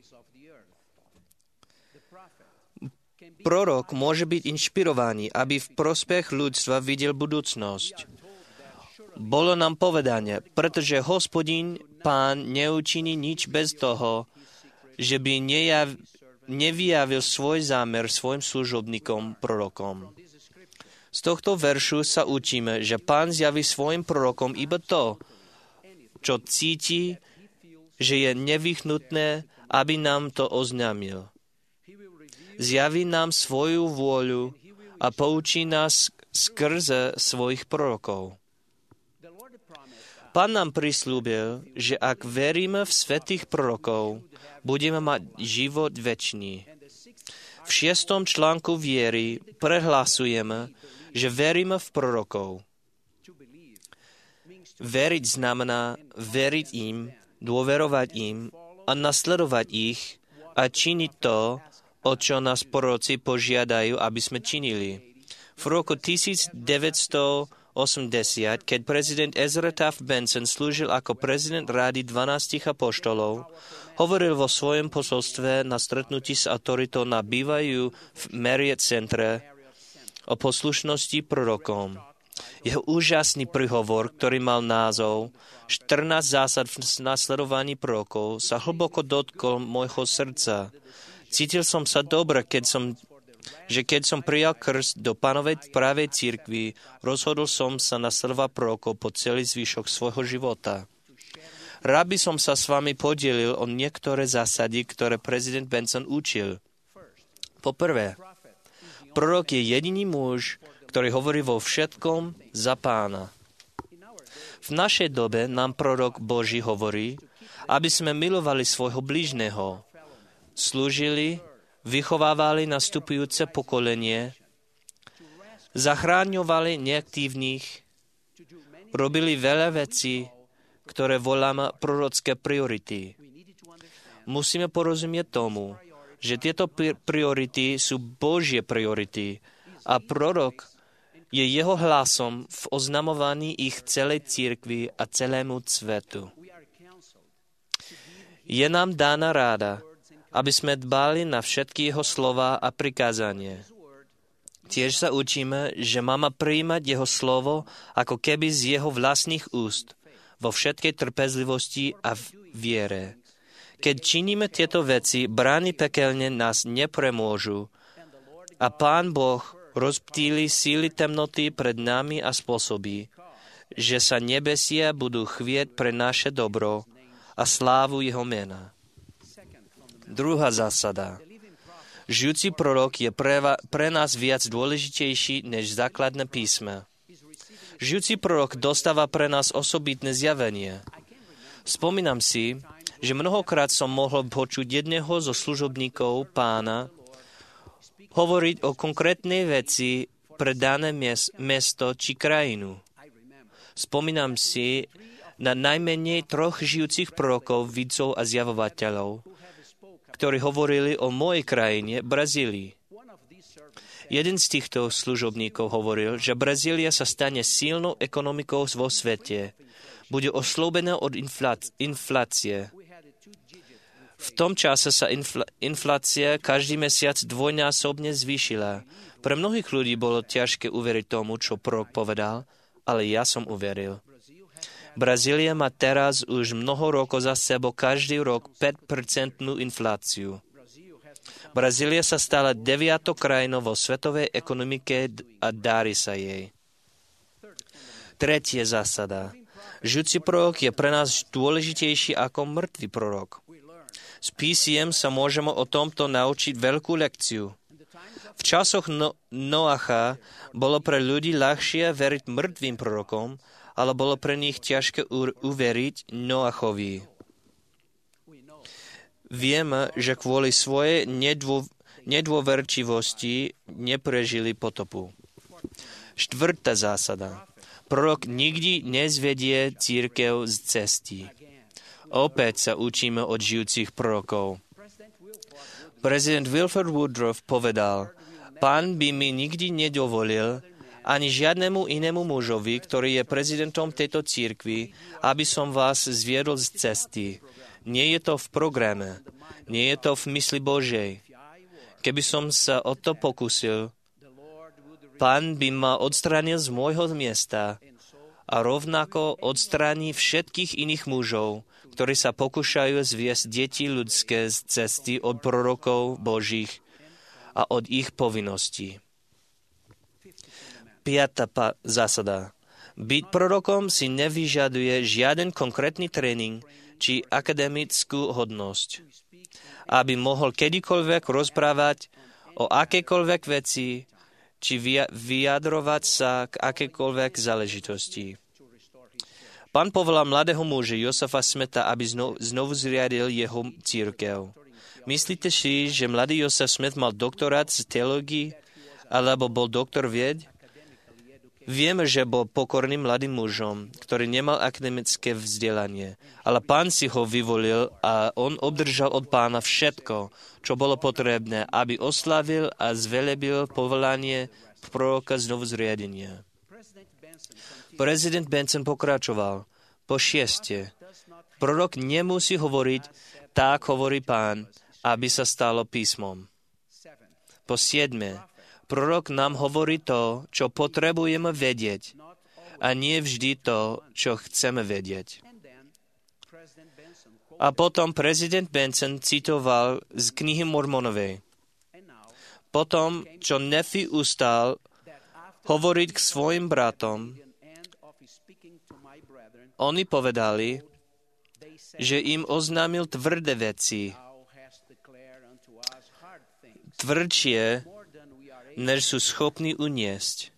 Prorok môže byť inšpirovaný, aby v prospech ľudstva videl budúcnosť. Bolo nám povedané, pretože Hospodin, Pán, neučiní nič bez toho, že by nevyjavil svoj zámer svojim služobníkom, prorokom. Z tohto veršu sa učíme, že Pán zjaví svojim prorokom iba to, čo cíti, že je nevyhnutné, aby nám to oznámil. Zjaví nám svoju vôľu a poučí nás skrze svojich prorokov. Pán nám prisľúbil, že ak veríme v svätých prorokov, budeme mať život večný. V 6. článku viery prehlasujeme, že veríme v prorokov. Veriť znamená veriť im, dôverovať im a nasledovať ich a činiť to, o čo nás proroci požiadajú, aby sme činili. V roku 1980, keď prezident Ezra Taft Benson slúžil ako prezident Rady 12 apoštolov, hovoril vo svojom posolstve na stretnutí s autoritou na bývajú v Marriott Centre o poslušnosti prorokom. Jeho úžasný príhovor, ktorý mal názov 14 zásad v nasledovaní prorokov, sa hlboko dotkol môjho srdca. Cítil som sa dobre, keď som prijal krst do Pánovej pravej cirkvi, rozhodol som sa nasledovať prorokov po celý zvyšok svojho života. Rád by som sa s vami podielil o niektoré zásady, ktoré prezident Benson učil. Poprvé, prorok je jediný muž, ktorý hovorí vo všetkom za Pána. V našej dobe nám prorok Boží hovorí, aby sme milovali svojho blížneho, slúžili, vychovávali nastupujúce pokolenie, zachráňovali neaktívnych, robili veľa vecí, ktoré voláme prorocké priority. Musíme porozumieť tomu, že tieto priority sú Božie priority a prorok je jeho hlasom v oznamovaní ich celej cirkvi a celému svetu. Je nám dána ráda, aby sme dbali na všetky jeho slova a prikázanie. Tiež sa učíme, že máme prijímať jeho slovo ako keby z jeho vlastných úst, vo všetkej trpezlivosti a viere. Keď činíme tieto veci, brány pekelne nás nepremôžu a Pán Boh rozptýli síly temnoty pred nami a spôsobí, že sa nebesia budú chvieť pre naše dobro a slávu jeho mena. Druhá zásada. Žijúci prorok je pre nás viac dôležitejší než základné písme. Žijúci prorok dostáva pre nás osobitné zjavenie. Spomínam si, že mnohokrát som mohol počuť jedného zo služobníkov Pána hovoriť o konkrétnej veci pre dané mesto či krajinu. Spomínam si na najmenej 3 žijúcich prorokov, vidcov a zjavovateľov, ktorí hovorili o mojej krajine, Brazílii. Jeden z týchto služobníkov hovoril, že Brazília sa stane silnou ekonomikou vo svete. Bude oslobobená od inflácie. V tom čase sa inflácia každý mesiac dvojnásobne zvýšila. Pre mnohých ľudí bolo ťažké uveriť tomu, čo prorok povedal, ale ja som uveril. Brazília má teraz už mnoho rokov za sebou každý rok 5% infláciu. Brazília sa stala 9. krajinou vo svetovej ekonomike a darí sa jej. Tretia zásada. Žijúci prorok je pre nás dôležitejší ako mŕtvý prorok. Z písiem sa môžeme o tomto naučiť veľkú lekciu. V časoch Noacha bolo pre ľudí ľahšie veriť mŕtvým prorokom, ale bolo pre nich ťažké uveriť Noachovi. Vieme, že kvôli svojej nedôverčivosti neprežili potopu. Štvrtá zásada. Prorok nikdy nezvedie cirkev z cesty. Opäť sa učíme od žijúcich prorokov. Prezident Wilford Woodruff povedal, Pán by mi nikdy nedovolil, ani žiadnemu inému mužovi, ktorý je prezidentom tejto cirkvi, aby som vás zviedol z cesty. Nie je to v programe, nie je to v mysli Božej. Keby som sa o to pokusil, Pán by ma odstránil z môjho miesta a rovnako odstráni všetkých iných mužov, ktorí sa pokúšajú zviesť deti ľudské z cesty od prorokov Božích a od ich povinností. 5. zásada. Byť prorokom si nevyžaduje žiaden konkrétny tréning či akademickú hodnosť, aby mohol kedykoľvek rozprávať o akejkoľvek veci či vyjadrovať sa k akejkoľvek záležitosti. Pán povolal mladého muža Josefa Smitha, aby znovu zriadil jeho cirkev. Myslíte si, že mladý Joseph Smith mal doktorát z teológie alebo bol doktor vied? Vieme, že bol pokorným mladým mužom, ktorý nemal akademické vzdelanie, ale Pán si ho vyvolil a on obdržal od Pána všetko, čo bolo potrebné, aby oslavil a zvelebil povolanie proroka znovu zriadenia. Prezident Benson pokračoval. Po 6. Prorok nemusí hovoriť, tak hovorí Pán, aby sa stalo písmom. Po 7. Prorok nám hovorí to, čo potrebujeme vedieť, a nie vždy to, čo chceme vedieť. A potom prezident Benson citoval z knihy Mormonovej. Potom, čo Nefi ustal hovoriť k svojim bratom, oni povedali, že im oznámil tvrdé veci, tvrdšie, než sú schopní uniesť.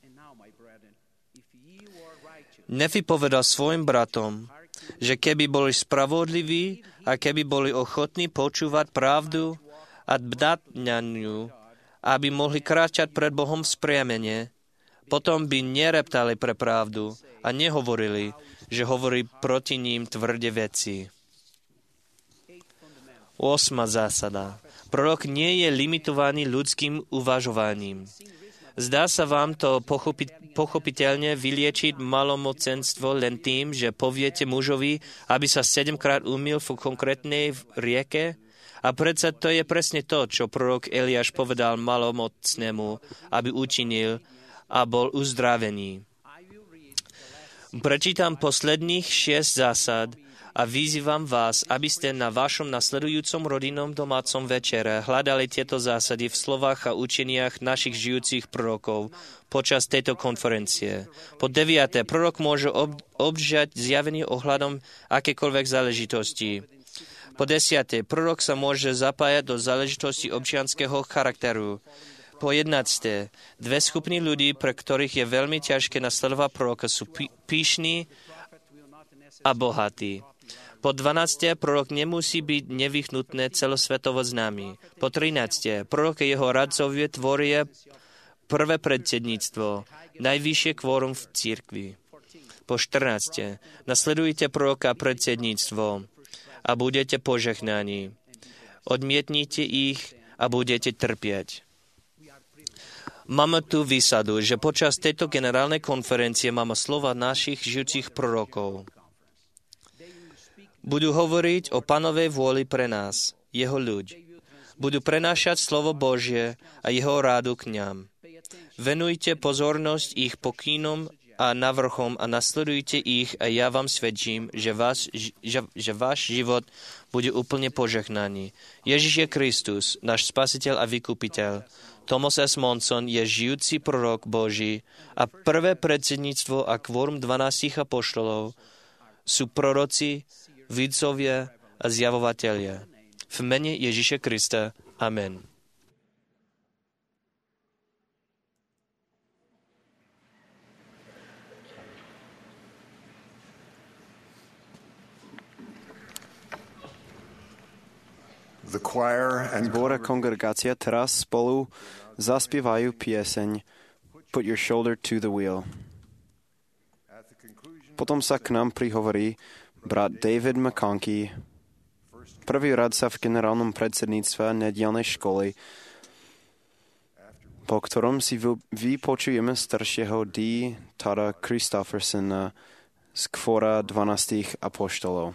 Nefi povedal svojim bratom, že keby boli spravodliví a keby boli ochotní počúvať pravdu a dbať na ňu, aby mohli kráčať pred Bohom v spriamene, potom by nereptali pre pravdu a nehovorili, že hovorí proti ním tvrdé veci. 8. zásada. Prorok nie je limitovaný ľudským uvažovaním. Zdá sa vám to pochopiteľne vyliečiť malomocenstvo len tým, že poviete mužovi, aby sa 7-krát umyl v konkrétnej rieke? A predsa to je presne to, čo prorok Eliáš povedal malomocnému, aby učinil a bol uzdravený. Prečítam posledných 6 zásad a vyzývam vás, aby ste na vašom nasledujúcom rodinnom domácom večere hľadali tieto zásady v slovách a učeniach našich žijúcich prorokov počas tejto konferencie. Po 9. Prorok môže obžať zjavenie ohľadom akékoľvek záležitosti. Po 10. Prorok sa môže zapájať do záležitosti občianskeho charakteru. Po 11. Dve skupiny ľudí, pre ktorých je veľmi ťažké nasledovať proroka, sú pyšní a bohatí. Po 12. Prorok nemusí byť nevyhnutné celosvetovo známy. Po 13. Prorok a jeho radcovia tvoria prvé predsedníctvo, najvyššie kvórum v cirkvi. Po 14. Nasledujte proroka predsedníctvo a budete požehnaní. Odmietnite ich a budete trpieť. Máme tu výsadu, že počas tejto generálnej konferencie máme slova našich žijúcich prorokov. Budú hovoriť o Pánovej vôli pre nás. jeho ľuď. Budú prenášať slovo Božie a jeho rádu k ňam. Venujte pozornosť ich pokynom a navrchom a nasledujte ich a ja vám svedčím, že váš život bude úplne požehnaný. Ježiš je Kristus, náš spasiteľ a vykupiteľ. Thomas S. Monson je žijúci prorok Boží a prvé predsedníctvo a kvórum 12 apoštolov sú proroci, vidcovia a zjavovatelia. V mene Ježiša Krista. Amen. Zbor a kongregácia teraz spolu zaspievajú pieseň Put Your Shoulder to the Wheel. Potom sa k nám prihovorí brat David McConkey, prvý radca v generálnom predsedníctve nedielnej školy, po ktorom si vypočujeme staršieho D. Tada Christoffersona z kvóra 12 apoštolov.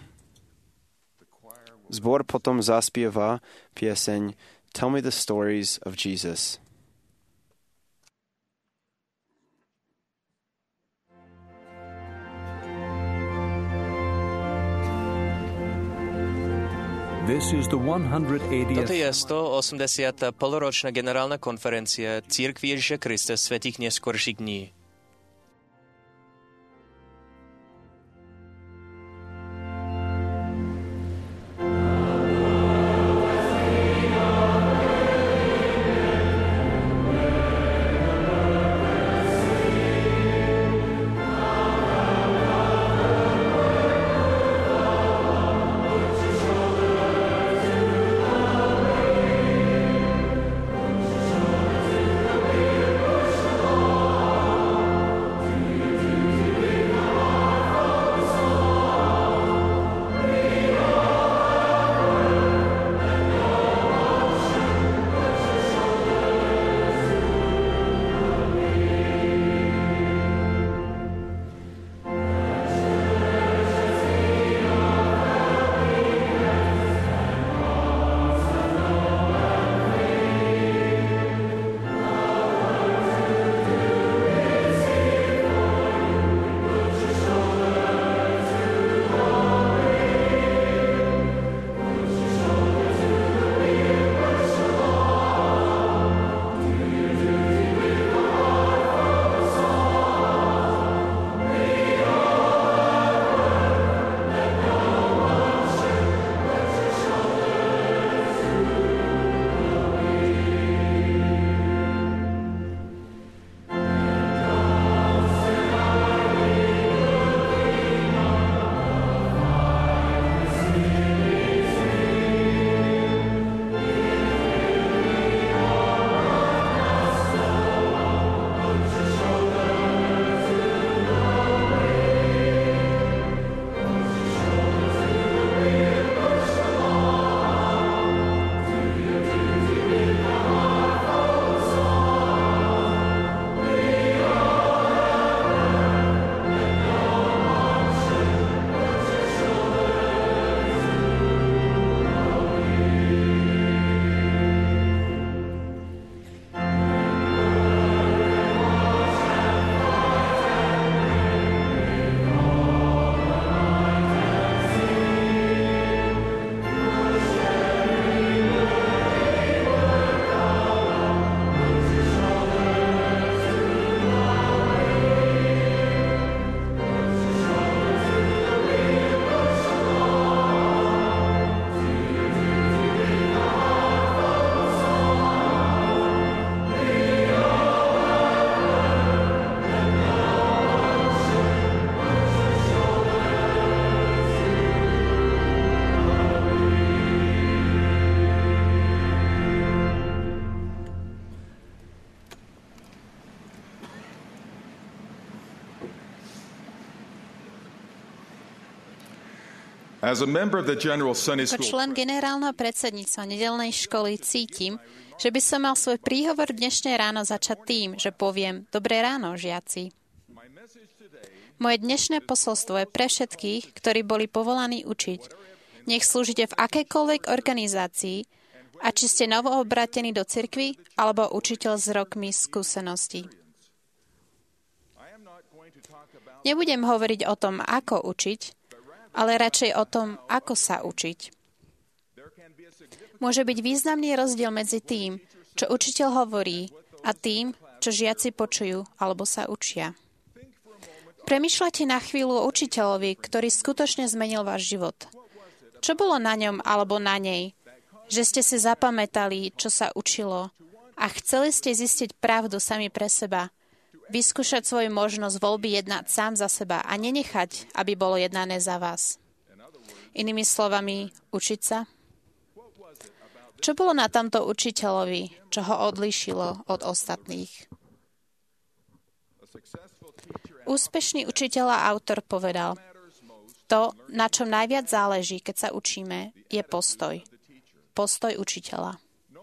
Zbor potom zaspieva pieseň Tell Me the Stories of Jesus. Toto je 180. poloročná generálna konferencia Cirkvi Ježiša Krista svätých neskorších dní. Ako člen generálneho predsedníctva nedeľnej školy cítim, že by som mal svoj príhovor dnešné ráno začať tým, že poviem Dobré ráno, žiaci. Moje dnešné posolstvo je pre všetkých, ktorí boli povolaní učiť. Nech slúžite v akejkoľvek organizácii a či ste novoobratení do cirkvi alebo učiteľ s rokmi skúseností. Nebudem hovoriť o tom, ako učiť, ale radšej o tom, ako sa učiť. Môže byť významný rozdiel medzi tým, čo učiteľ hovorí, a tým, čo žiaci počujú alebo sa učia. Premýšľajte na chvíľu o učiteľovi, ktorý skutočne zmenil váš život. Čo bolo na ňom alebo na nej, že ste si zapamätali, čo sa učilo a chceli ste zistiť pravdu sami pre seba, vyskúšať svoju možnosť voľby jednať sám za seba a nenechať, aby bolo jednané za vás. Inými slovami, učiť sa? Čo bolo na tomto učiteľovi, čo ho odlíšilo od ostatných? Úspešný učiteľ a autor povedal, to, na čom najviac záleží, keď sa učíme, je postoj. Postoj učiteľa.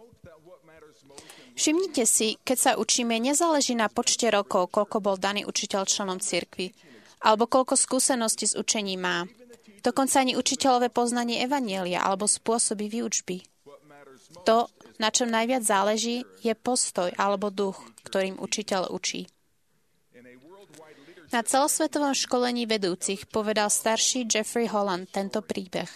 Všimnite si, keď sa učíme, nezáleží na počte rokov, koľko bol daný učiteľ členom cirkvi, alebo koľko skúseností s učením má. Dokonca ani učiteľové poznanie evanjelia alebo spôsoby výučby. To, na čom najviac záleží, je postoj alebo duch, ktorým učiteľ učí. Na celosvetovom školení vedúcich povedal starší Jeffrey Holland tento príbeh.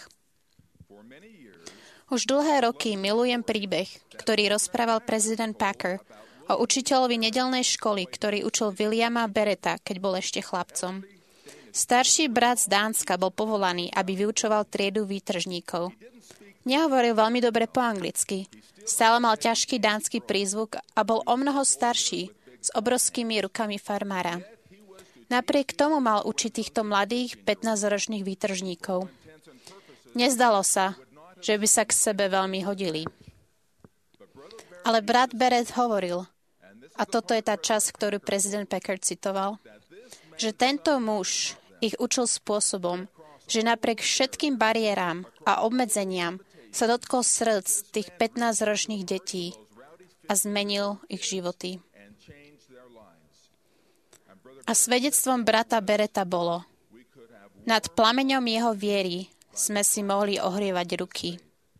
Už dlhé roky milujem príbeh, ktorý rozprával prezident Packer o učiteľovi nedeľnej školy, ktorý učil Williama Beretta, keď bol ešte chlapcom. Starší brat z Dánska bol povolaný, aby vyučoval triedu výtržníkov. Nehovoril veľmi dobre po anglicky. Stále mal ťažký dánsky prízvuk a bol omnoho starší, s obrovskými rukami farmára. Napriek tomu mal učiť týchto mladých 15-ročných výtržníkov. Nezdalo sa, že by sa k sebe veľmi hodili. Ale brat Beret hovoril, a toto je tá časť, ktorú prezident Packer citoval, že tento muž ich učil spôsobom, že napriek všetkým bariérám a obmedzeniam sa dotkol srdc tých 15-ročných detí a zmenil ich životy. A svedectvom brata Bereta bolo, nad plameňom jeho viery sme si mohli ohrievať ruky.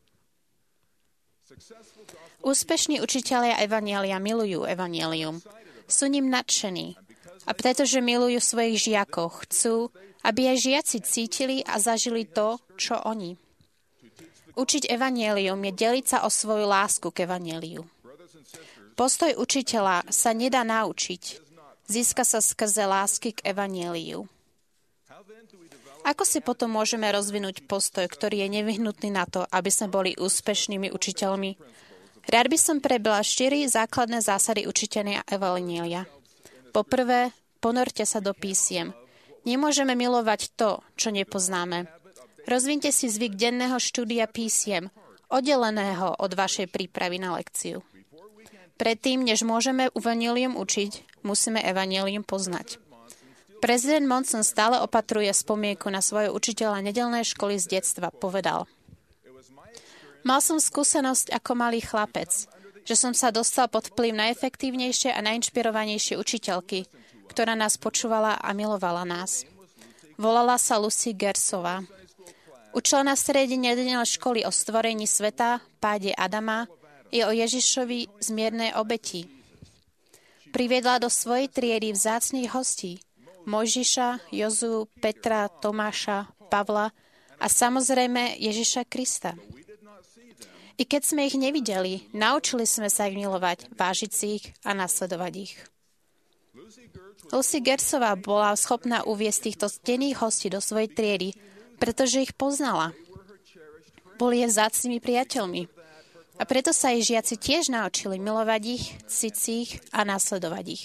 Úspešní učitelia evanjelia milujú evanjelium. Sú ním nadšení. A pretože milujú svojich žiakov, chcú, aby aj žiaci cítili a zažili to, čo oni. Učiť evanjelium je deliť sa o svoju lásku k evanjeliu. Postoj učiteľa sa nedá naučiť. Získa sa skrze lásky k evanjeliu. Ako si potom môžeme rozvinúť postoj, ktorý je nevyhnutný na to, aby sme boli úspešnými učiteľmi? Rád by som prebila 4 základné zásady učiteľa evanjelia. Poprvé, ponorte sa do písiem. Nemôžeme milovať to, čo nepoznáme. Rozvinte si zvyk denného štúdia písiem, oddeleného od vašej prípravy na lekciu. Predtým, než môžeme evanjelium učiť, musíme evanjelium poznať. Prezident Monson stále opatruje spomienku na svojho učiteľa nedeľnej školy z detstva. Povedal, mal som skúsenosť ako malý chlapec, že som sa dostal pod vplyv najefektívnejšie a najinšpirovanejšie učiteľky, ktorá nás počúvala a milovala nás. Volala sa Lucy Gersová. Učila na strede nedeľnej školy o stvorení sveta, páde Adama i o Ježišovi zmiernej obeti. Priviedla do svojej triedy vzácnych hostí Mojžiša, Jozú, Petra, Tomáša, Pavla a samozrejme Ježiša Krista. I keď sme ich nevideli, naučili sme sa ich milovať, vážiť si ich a nasledovať ich. Lucy Gersová bola schopná uviesť týchto ctených hostí do svojej triedy, pretože ich poznala. Boli jej vzácnymi priateľmi. A preto sa jej žiaci tiež naučili milovať ich, ctiť si ich a nasledovať ich.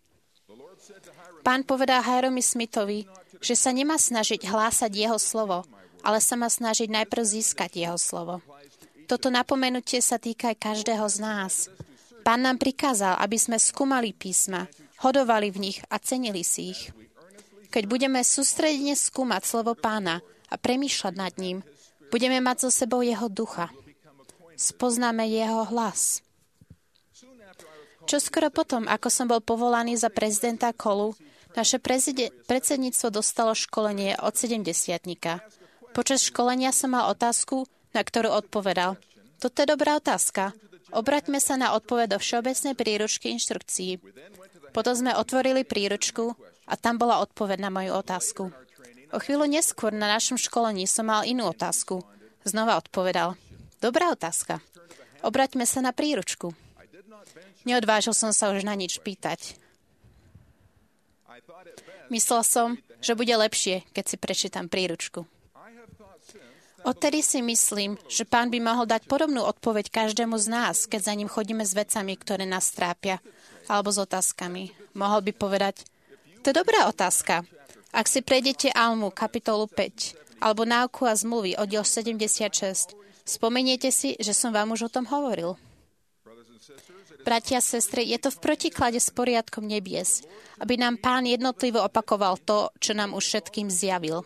Pán povedal Hiromi Smithovi, že sa nemá snažiť hlásať jeho slovo, ale sa má snažiť najprv získať jeho slovo. Toto napomenutie sa týka aj každého z nás. Pán nám prikázal, aby sme skúmali písma, hodovali v nich a cenili si ich. Keď budeme sústredene skúmať slovo Pána a premýšľať nad ním, budeme mať so sebou jeho ducha. Spoznáme jeho hlas. Čoskoro potom, ako som bol povolaný za prezidenta Kolu, naše predsedníctvo dostalo školenie od 70-tníka. Počas školenia som mal otázku, na ktorú odpovedal. Toto je dobrá otázka. Obraťme sa na odpoveď do všeobecnej príručky inštrukcií. Potom sme otvorili príručku a tam bola odpoveď na moju otázku. O chvíľu neskôr na našom školení som mal inú otázku. Znova odpovedal. Dobrá otázka. Obraťme sa na príručku. Neodvážil som sa už na nič pýtať. Myslel som, že bude lepšie, keď si prečítam príručku. Odtedy si myslím, že Pán by mohol dať podobnú odpoveď každému z nás, keď za ním chodíme s vecami, ktoré nás trápia, alebo s otázkami. Mohol by povedať, to je dobrá otázka. Ak si prejdete Almu, kapitolu 5, alebo Náuku a zmluvy, oddiel 76, spomeniete si, že som vám už o tom hovoril. Bratia a sestry, je to v protiklade s poriadkom nebies, aby nám Pán jednotlivo opakoval to, čo nám už všetkým zjavil.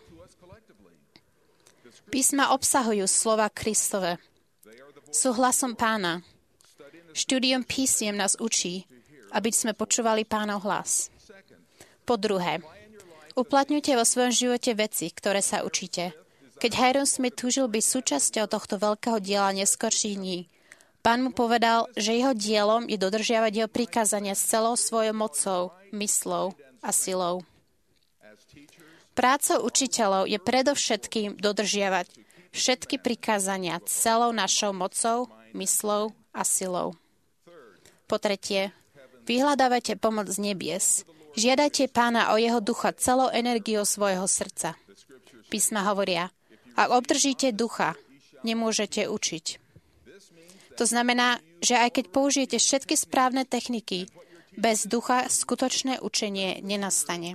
Písma obsahujú slova Kristove. Sú hlasom Pána. Štúdium písiem nás učí, aby sme počúvali Pánov hlas. Po druhé, uplatňujte vo svojom živote veci, ktoré sa učíte. Keď Hiram Smith túžil byť súčasťou tohto veľkého diela neskorších dní, Pán mu povedal, že jeho dielom je dodržiavať jeho prikázania s celou svojou mocou, myslou a silou. Prácou učiteľov je predovšetkým dodržiavať všetky prikázania celou našou mocou, myslou a silou. Po tretie, vyhľadávajte pomoc z nebies. Žiadajte Pána o jeho ducha celou energiou svojho srdca. Písma hovoria, ak obdržíte ducha, nemôžete učiť. To znamená, že aj keď použijete všetky správne techniky, bez ducha skutočné učenie nenastane.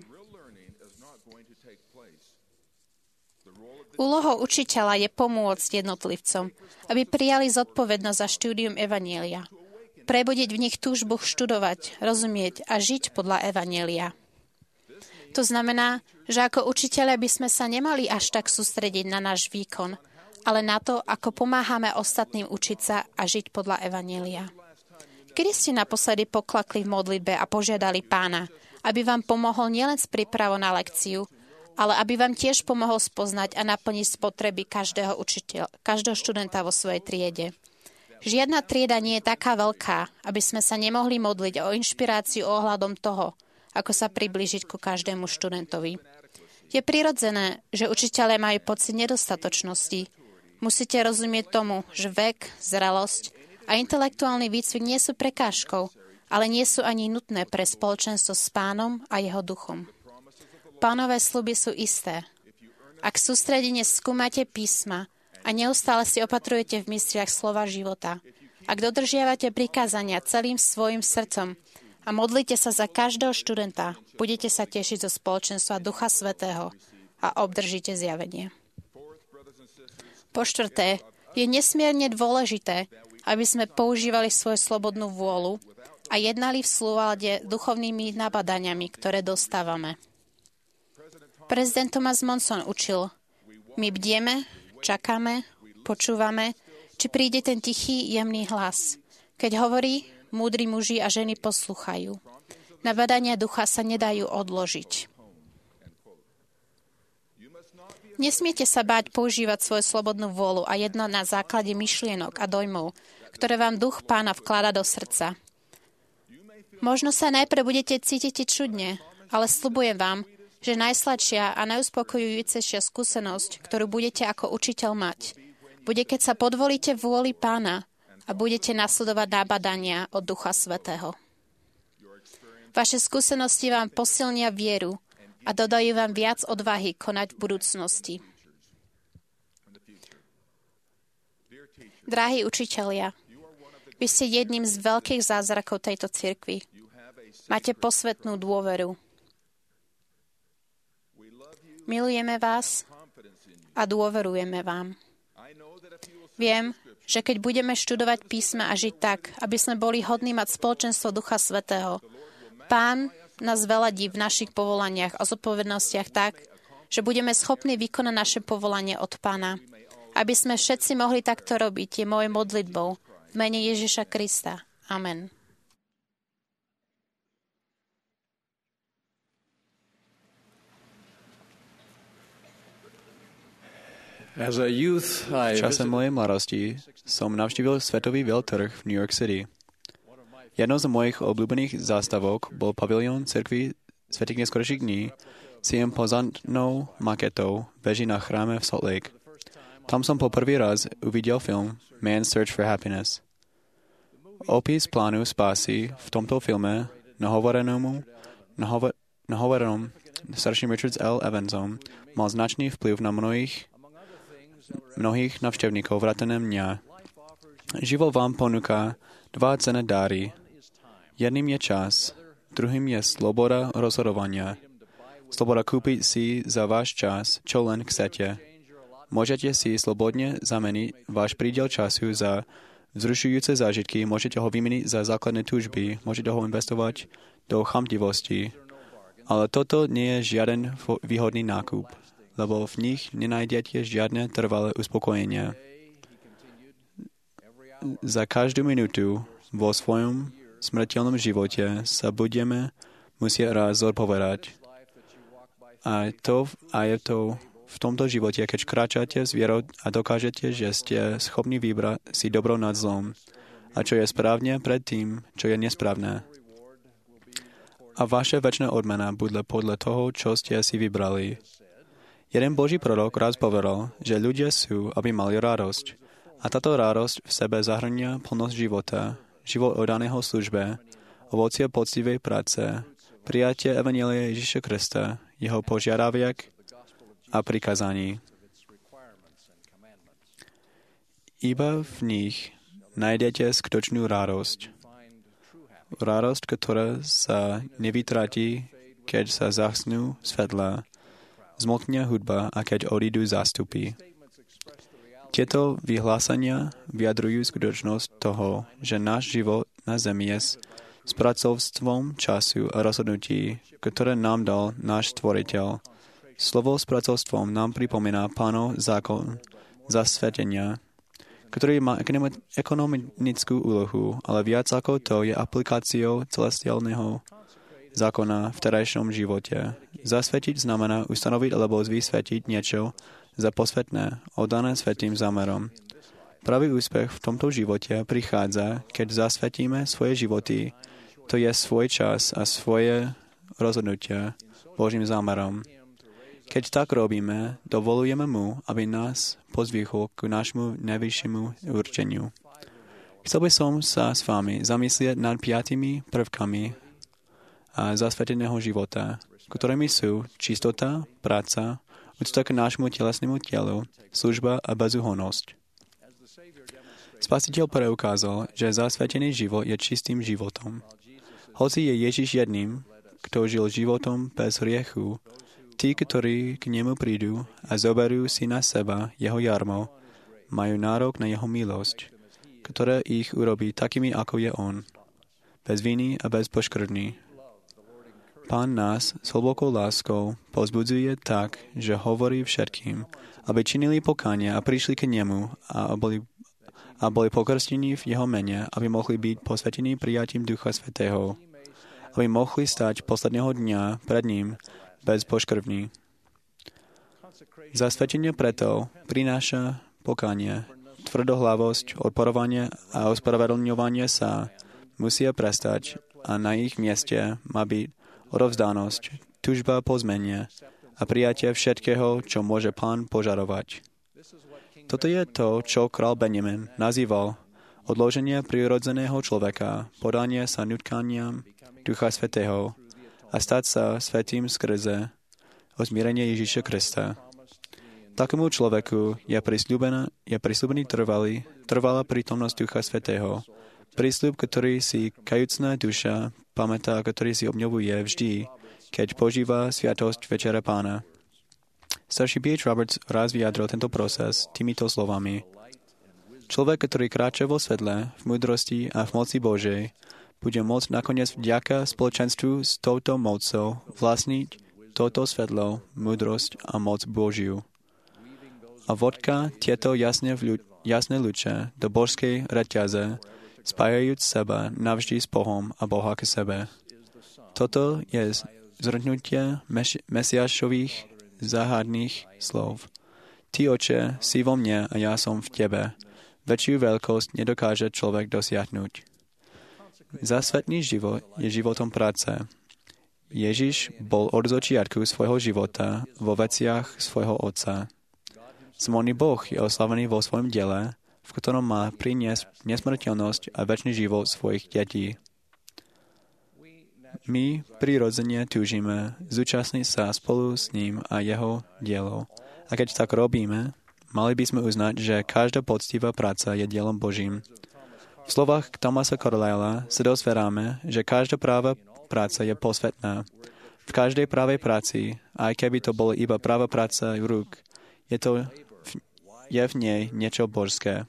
Úlohou učiteľa je pomôcť jednotlivcom, aby prijali zodpovednosť za štúdium evanjelia. Prebudiť v nich túžbu študovať, rozumieť a žiť podľa evanjelia. To znamená, že ako učiteľia by sme sa nemali až tak sústrediť na náš výkon, ale na to, ako pomáhame ostatným učiť sa a žiť podľa evanjelia. Kedy ste naposledy poklakli v modlitbe a požiadali Pána, aby vám pomohol nielen s prípravou na lekciu, ale aby vám tiež pomohol spoznať a naplniť spotreby každého študenta vo svojej triede. Žiadna trieda nie je taká veľká, aby sme sa nemohli modliť o inšpiráciu ohľadom toho, ako sa priblížiť ku každému študentovi. Je prirodzené, že učitelia majú pocit nedostatočnosti. Musíte rozumieť tomu, že vek, zrelosť a intelektuálny výcvik nie sú prekážkou, ale nie sú ani nutné pre spoločenstvo s Pánom a jeho duchom. Pánové sľuby sú isté. Ak sústredene skúmate písma a neustále si opatrujete v mysliach slova života, ak dodržiavate prikázania celým svojim srdcom a modlite sa za každého študenta, budete sa tešiť zo spoločenstva Ducha Svätého a obdržíte zjavenie. Po štvrté, je nesmierne dôležité, aby sme používali svoju slobodnú vôľu a jednali v súlade duchovnými nabadaniami, ktoré dostávame. Prezident Thomas Monson učil, my bdieme, čakáme, počúvame, či príde ten tichý, jemný hlas. Keď hovorí, múdri muži a ženy poslúchajú. Nabadania ducha sa nedajú odložiť. Nesmiete sa báť používať svoju slobodnú vôľu a jednať na základe myšlienok a dojmov, ktoré vám duch Pána vklada do srdca. Možno sa najprv budete cítiť čudne, ale sľubujem vám, že najsladšia a najuspokojujúcejšia skúsenosť, ktorú budete ako učiteľ mať, bude, keď sa podvolíte vôli Pána a budete nasledovať nabadania od Ducha Svätého. Vaše skúsenosti vám posilnia vieru a dodajú vám viac odvahy konať v budúcnosti. Drahí učitelia, vy ste jedným z veľkých zázrakov tejto cirkvi. Máte posvetnú dôveru. Milujeme vás a dôverujeme vám. Viem, že keď budeme študovať písma a žiť tak, aby sme boli hodní mať spoločenstvo Ducha Svätého, Pán nás veladí v našich povolaniach a zodpovednostiach tak, že budeme schopní vykonať naše povolanie od Pána. Aby sme všetci mohli takto robiť, je mojou modlitbou v mene Ježiša Krista. Amen. V čase mojej mladosti som navštívil svetový veľtrh v New York City. Jednou z mojich obľúbených zástavok bol pavilón cirkvi Svätých neskorších dní s impozantnou maketou veží na chráme v Salt Lake. Tam som po prvý raz uvidel film Man's Search for Happiness. Opis plánu spásy v tomto filme nahovorenom starším Richard L. Evansom mal značný vplyv na mnohých navštevníkov vrátane mňa. Život vám ponúka dva cenné dáry. Jedným je čas, druhým je sloboda rozhodovania. Sloboda kúpiť si za váš čas, čo len chcete. Môžete si slobodne zameniť váš prídel času za vzrušujúce zážitky, môžete ho vymeniť za základné túžby, môžete ho investovať do chamtivosti. Ale toto nie je žiaden výhodný nákup, lebo v nich nenájdete žiadne trvalé uspokojenie. Za každú minútu vo svojom smrteľnom živote sa budeme musieť raz zodpovedať. A je to v tomto živote, keď kráčate s vierou a dokážete, že ste schopní vybrať si dobro nad zlom a čo je správne pred tým, čo je nesprávne. A vaša večná odmena bude podľa toho, čo ste si vybrali. Jeden Boží prorok raz povedal, že ľudia sú, aby mali radosť. A táto radosť v sebe zahrňa plnosť života, život oddaného službe, ovocie poctivej práce, prijatie evanjelia Ježiša Krista, jeho požiadaviek a prikazaní. Iba v nich nájdete skutočnú radosť. Radosť, ktorá sa nevytratí, keď sa zahasnú svetla, zmlkne hudba a keď odídu zástupy. Tieto vyhlásenia vyjadrujú skutočnosť toho, že náš život na zemi je spracovstvom času a rozhodnutí, ktoré nám dal náš Stvoriteľ. Slovo spracovstvom nám pripomína Pánov zákon zasvetenia, ktorý má ekonomickú úlohu, ale viac ako to je aplikáciou celestiálneho zákona v terajšom živote. Zasvetiť znamená ustanoviť alebo vysvetiť niečo za posvetné, oddané svätým zámerom. Pravý úspech v tomto živote prichádza, keď zasvetíme svoje životy, to je svoj čas a svoje rozhodnutia Božím zámerom. Keď tak robíme, dovolujeme mu, aby nás pozvihol k nášmu najvyššiemu určeniu. Chcel by som sa s vami zamyslieť nad 5 prvkami zasveteného života, ktorými sú čistota, práca, úcta k nášmu telesnému telu, služba a bezúhonnosť. Spasiteľ preukázal, že zasvetený život je čistým životom. Hoci je Ježiš jedným, kto žil životom bez hriechu, tí, ktorí k nemu prídu a zoberú si na seba jeho jarmo, majú nárok na jeho milosť, ktorá ich urobí takými, ako je on, bez viny a bez poškvrny. Pán nás s hlbokou láskou povzbudzuje tak, že hovorí všetkým, aby činili pokánie a prišli k nemu a boli pokrstení v jeho mene, aby mohli byť posvetení prijatím Ducha Svätého, aby mohli stať posledného dňa pred ním bez poškvrny. Zasvetenie preto prináša pokánie, tvrdohlavosť, odporovanie a ospravedlňovanie sa musia prestať a na ich mieste má byť odovzdanosť, túžba po zmene a prijatie všetkého, čo môže Pán požadovať. Toto je to, čo král Benjamin nazýval odloženie prirodzeného človeka, podanie sa nutkaniam Ducha Svätého a stať sa svätým skrze zmierenie Ježiša Krista. Takému človeku je prisľúbený trvalá prítomnosť Ducha Svätého. Prísľub, ktorý si kajúcná duša pamätá, ktorý si obnovuje vždy, keď požíva sviatosť Večere Pána. Starší B.H. Roberts raz vyjadril tento proces týmito slovami. Človek, ktorý kráča vo svetle, v múdrosti a v moci Božej, bude môcť nakoniec vďaka spoločenstvu s touto mocou vlastniť toto svetlo, múdrosť a moc Božiu. A vodka tieto jasné ľuče do božskej reťaze, spájajúc seba navždy s Bohom a Boha k sebe. Toto je zhrnutie Mesiášových záhadných slov. Ty, Oče, si vo mne a ja som v tebe. Väčšiu veľkosť nedokáže človek dosiahnuť. Zasvetný život je životom práce. Ježiš bol od začiatku svojho života vo veciach svojho Otca. Samotný Boh je oslavený vo svojom diele, v ktorom má priniesť nesmrteľnosť a večný život svojich detí. My prirodzene túžime zúčastniť sa spolu s ním a jeho dielo. A keď tak robíme, mali by sme uznať, že každá poctivá práca je dielom Božím. V slovách Thomasa Carlyla sa dozvedáme, že každá práva práca je posvetná. V každej pravej práci, aj keby to bolo iba práva práca rúk, je v nej niečo božské.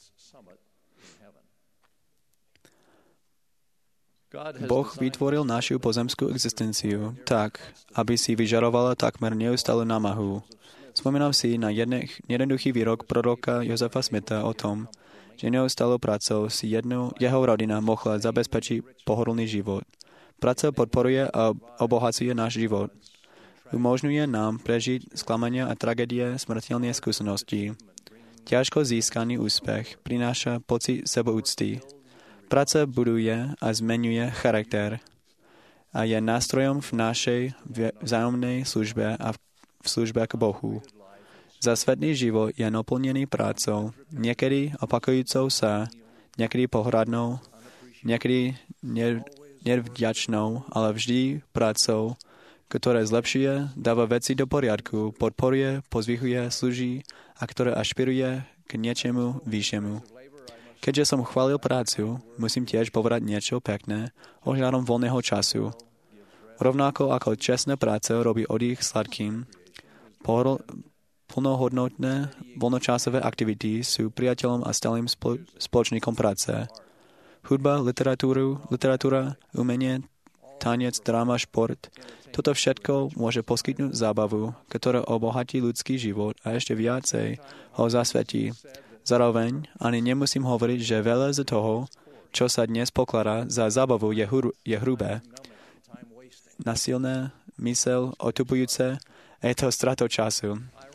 Boh vytvoril našu pozemskú existenciu tak, aby si vyžarovala takmer neustálu námahu. Spomínam si na jednoduchý výrok proroka Josefa Smitha o tom, že neustálou prácou si jeho rodina mohla zabezpečiť pohodlný život. Práca podporuje a obohacuje náš život. Umožňuje nám prežiť sklamania a tragédie smrteľné skúsenosti. Ťažko získaný úspech prináša pocit sebaúcty. Práca buduje a zmenuje charakter a je nástrojom v našej vzájomnej službe a v službe k Bohu. Zasvetný život je naplnený prácou, niekedy opakujúcou sa, niekedy pohradnou, niekedy nevďačnou, ale vždy prácou, ktorá zlepšuje, dáva veci do poriadku, podporuje, pozvychuje, slúži a ktorá ašpiruje k niečemu vyššiemu. Keďže som chválil prácu, musím tiež povedať niečo pekné ohľadom voľného času. Rovnako ako čestná práca robí oddych sladkým, plnohodnotné voľnočasové aktivity sú priateľom a stálym spoločníkom práce. Hudba, literatúra, umenie, tanec, dráma, šport. Toto všetko môže poskytnúť zábavu, ktorá obohatí ľudský život a ešte viacej ho zasvetí. Zároveň ani nemusím hovoriť, že veľa z toho, čo sa dnes pokladá za zábavu, je hrubé. Nasilné, mysel, otupujúce, je to stratou času.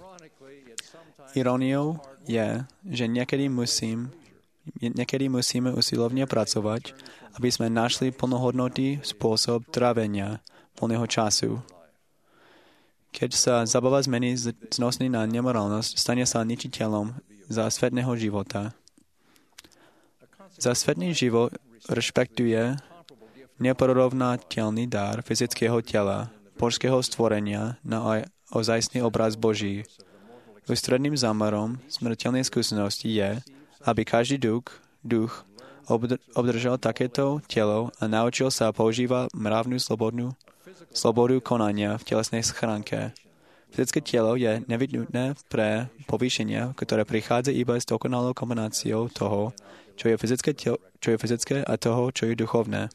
Iróniou je, že niekedy musíme usilovne pracovať, aby sme našli plnohodnotný spôsob trávenia voľného času. Keď sa zabava zmení z nosný na nemorálnosť, stane sa ničiteľom zásvetného života. Zásvetný život rešpektuje neporovnateľný dar fyzického tela, božského stvorenia na ozajstný obraz Boží. Ústredným zámerom smrteľnej skúsenosti je, aby každý duch obdržal takéto telo a naučil sa používať mravnú slobodu konania v telesnej schránke. Fyzické telo je nevyhnutné pre povýšenie, ktoré prichádza iba s dokonalou kombináciou toho, čo je fyzické a toho, čo je duchovné.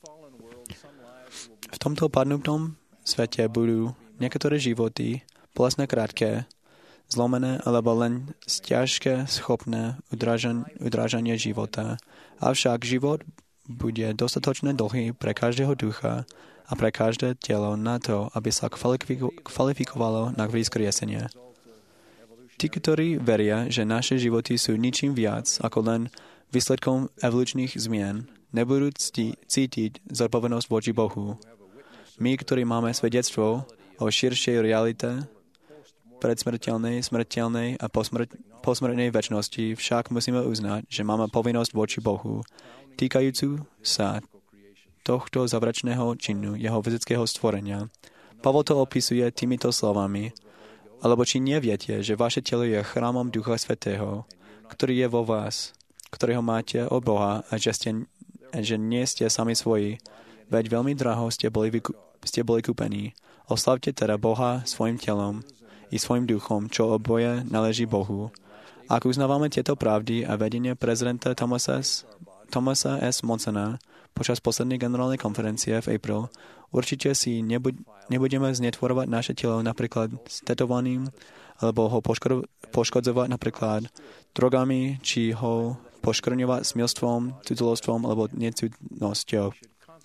V tomto padnutom svete budú niektoré životy bolestné krátke, zlomené alebo len ťažké schopné udrážanie života. Avšak život bude dostatočne dlhý pre každého ducha a pre každé telo na to, aby sa kvalifikovalo na vzkriesenie. Tí, ktorí veria, že naše životy sú ničím viac ako len výsledkom evolučných zmien, nebudú cítiť zodpovednosť voči Bohu. My, ktorí máme svedectvo o širšej realite, predsmrteľnej, smrteľnej a posmrtnej večnosti, však musíme uznať, že máme povinnosť voči Bohu, týkajúcu sa tohto zavračného činu, jeho fyzického stvorenia. Pavol to opisuje týmito slovami. Alebo či neviete, že vaše telo je chrámom Ducha Svätého, ktorý je vo vás, ktorého máte od Boha a že nie ste sami svoji, veď veľmi draho ste boli kúpení. Oslavte teda Boha svojim telom i svojim duchom, čo oboje náleží Bohu. Ak uznávame tieto pravdy a vedenie prezidenta Thomasa S. Monsona počas poslednej generálnej konferencie v apríli, určite si nebudeme znetvorovať naše telo napríklad s tetovaním, alebo ho poškodzovať napríklad drogami, či ho poškrňovať smilstvom, cudzolostvom alebo necudnosťou.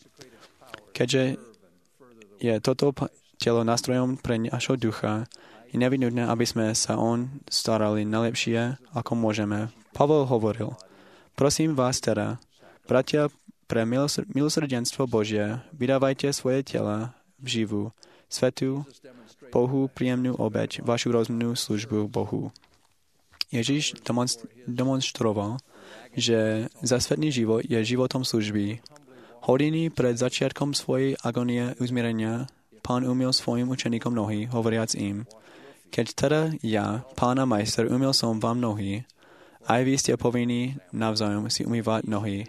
Keďže je toto telo nástrojom pre našho ducha, Je nevyhnutné, aby sme sa starali najlepšie, ako môžeme. Pavol hovoril, prosím vás teda, bratia, pre milosrdenstvo Božie, vydávajte svoje tela v živú, svätú, Bohu príjemnú obeť, vašu rozumnú službu Bohu. Ježiš demonstroval, že zasvetný život je životom služby. Hodiny pred začiatkom svojej agónie uzmierenia Pán umyl svojim učeníkom nohy, hovoriac im, keď teda ja, Pán a majster, umyl som vám nohy, aj vy ste povinní navzájom si umývať nohy.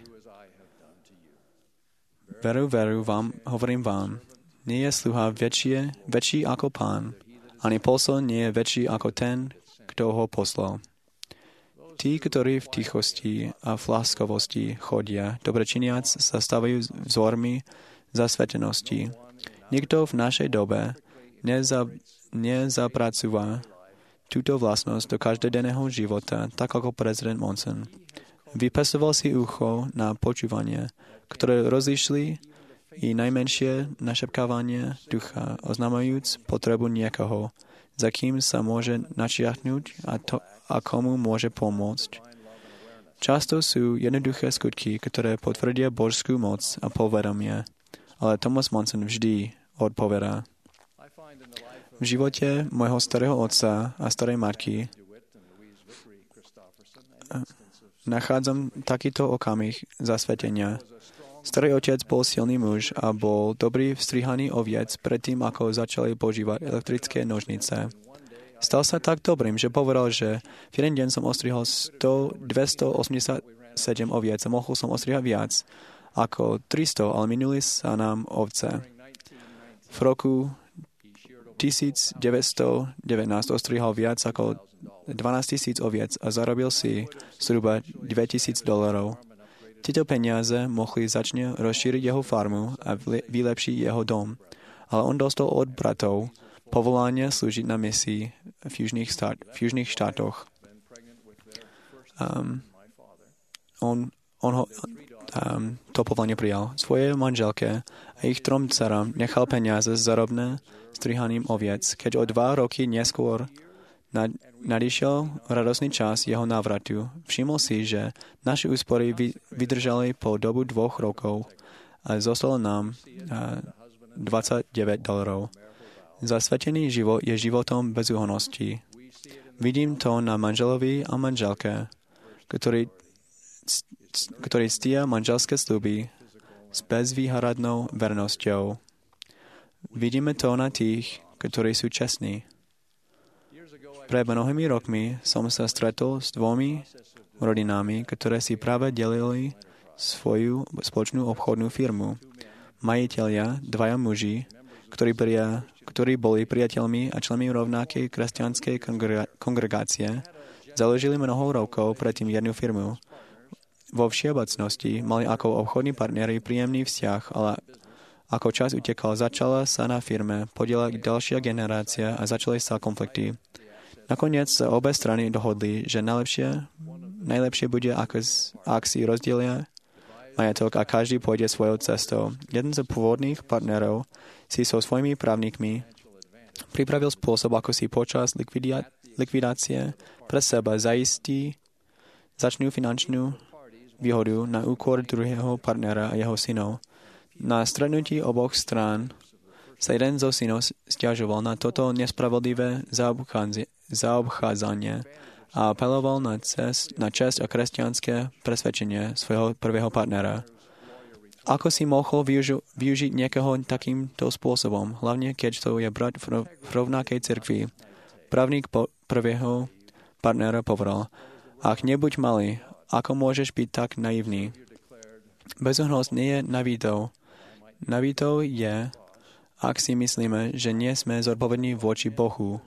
Veru, vám, hovorím vám, nie je sluha väčší ako Pán, ani posol nie je väčší ako ten, kto ho poslal. Tí, ktorí v tichosti a v láskovosti chodia, dobrečiniac sa stavajú vzormi zasvetenosti. Nikto v našej dobe nezapracúva túto vlastnosť do každodenného života, tak ako prezident Monson. Vypesoval si ucho na počúvanie, ktoré rozlišili i najmenšie našepkávanie ducha, oznamujúc potrebu niekoho, za kým sa môže načiahnuť a komu môže pomôcť. Často sú jednoduché skutky, ktoré potvrdia božskú moc a povedomie, ale Thomas Monson vždy odpovedá. V živote môjho starého otca a starej matky nachádzam takýto okamih zasvetenia. Starý otec bol silný muž a bol dobrý vstrihaný oviec predtým, ako začali používať elektrické nožnice. Stal sa tak dobrým, že povedal, že v jeden deň som ostrihol 287 oviec a mohol som ostrihať viac ako 300, ale minuli sa nám ovce. V roku 1919 ostrihal viac ako 12,000 oviec a zarobil si zhruba $2,000. Tieto peniaze mohli začne rozšíriť jeho farmu a vylepšiť jeho dom, ale on dostal od bratov povolanie slúžiť na misii v južných štátoch. On to povolanie prijal. Svoje manželke a ich 3 dcerám nechal peniaze zarobné strihaním oviec, keď o 2 roky neskôr nadišiel radosný čas jeho návratu. Všimol si, že naše úspory vydržali po dobu 2 rokov a zostalo nám $29. Zasvetený život je životom bezúhonnosti. Vidím to na manželovi a manželke, ktorí ctia manželské sľuby s bezvýhradnou vernosťou. Vidíme to na tých, ktorí sú čestní. Pred mnohými rokmi som sa stretol s 2 rodinami, ktoré si práve delili svoju spoločnú obchodnú firmu. Majitelia, 2 muži, ktorí boli priateľmi a členmi rovnakej kresťanskej kongregácie, založili mnoho rokov predtým jednu firmu. Vo všeobecnosti mali ako obchodní partneri príjemný vzťah, ale ako čas utekal, začala sa na firme podieľať ďalšia generácia a začali sa konflikty. Nakoniec sa obe strany dohodli, že najlepšie bude, ak si rozdielia majetok a každý pôjde svojou cestou. Jeden z pôvodných partnerov si so svojimi právnikmi pripravil spôsob, ako si počas likvidácie pre seba zaistí začnú finančnú výhodu na úkor druhého partnera a jeho synov. Na stretnutí oboch strán sa jeden zo synov sťažoval na toto nespravodlivé zaobchádzanie a apeloval na česť a kresťanské presvedčenie svojho prvého partnera. Ako si mohol využiť niekoho takýmto spôsobom, hlavne keď to je brat v rovnakej cirkvi? Právnik prvého partnera povedal, ak nebuď malý, ako môžeš byť tak naivný? Bezúhonnosť nie je navítou. Navítou je, ak si myslíme, že nie sme zodpovední voči Bohu.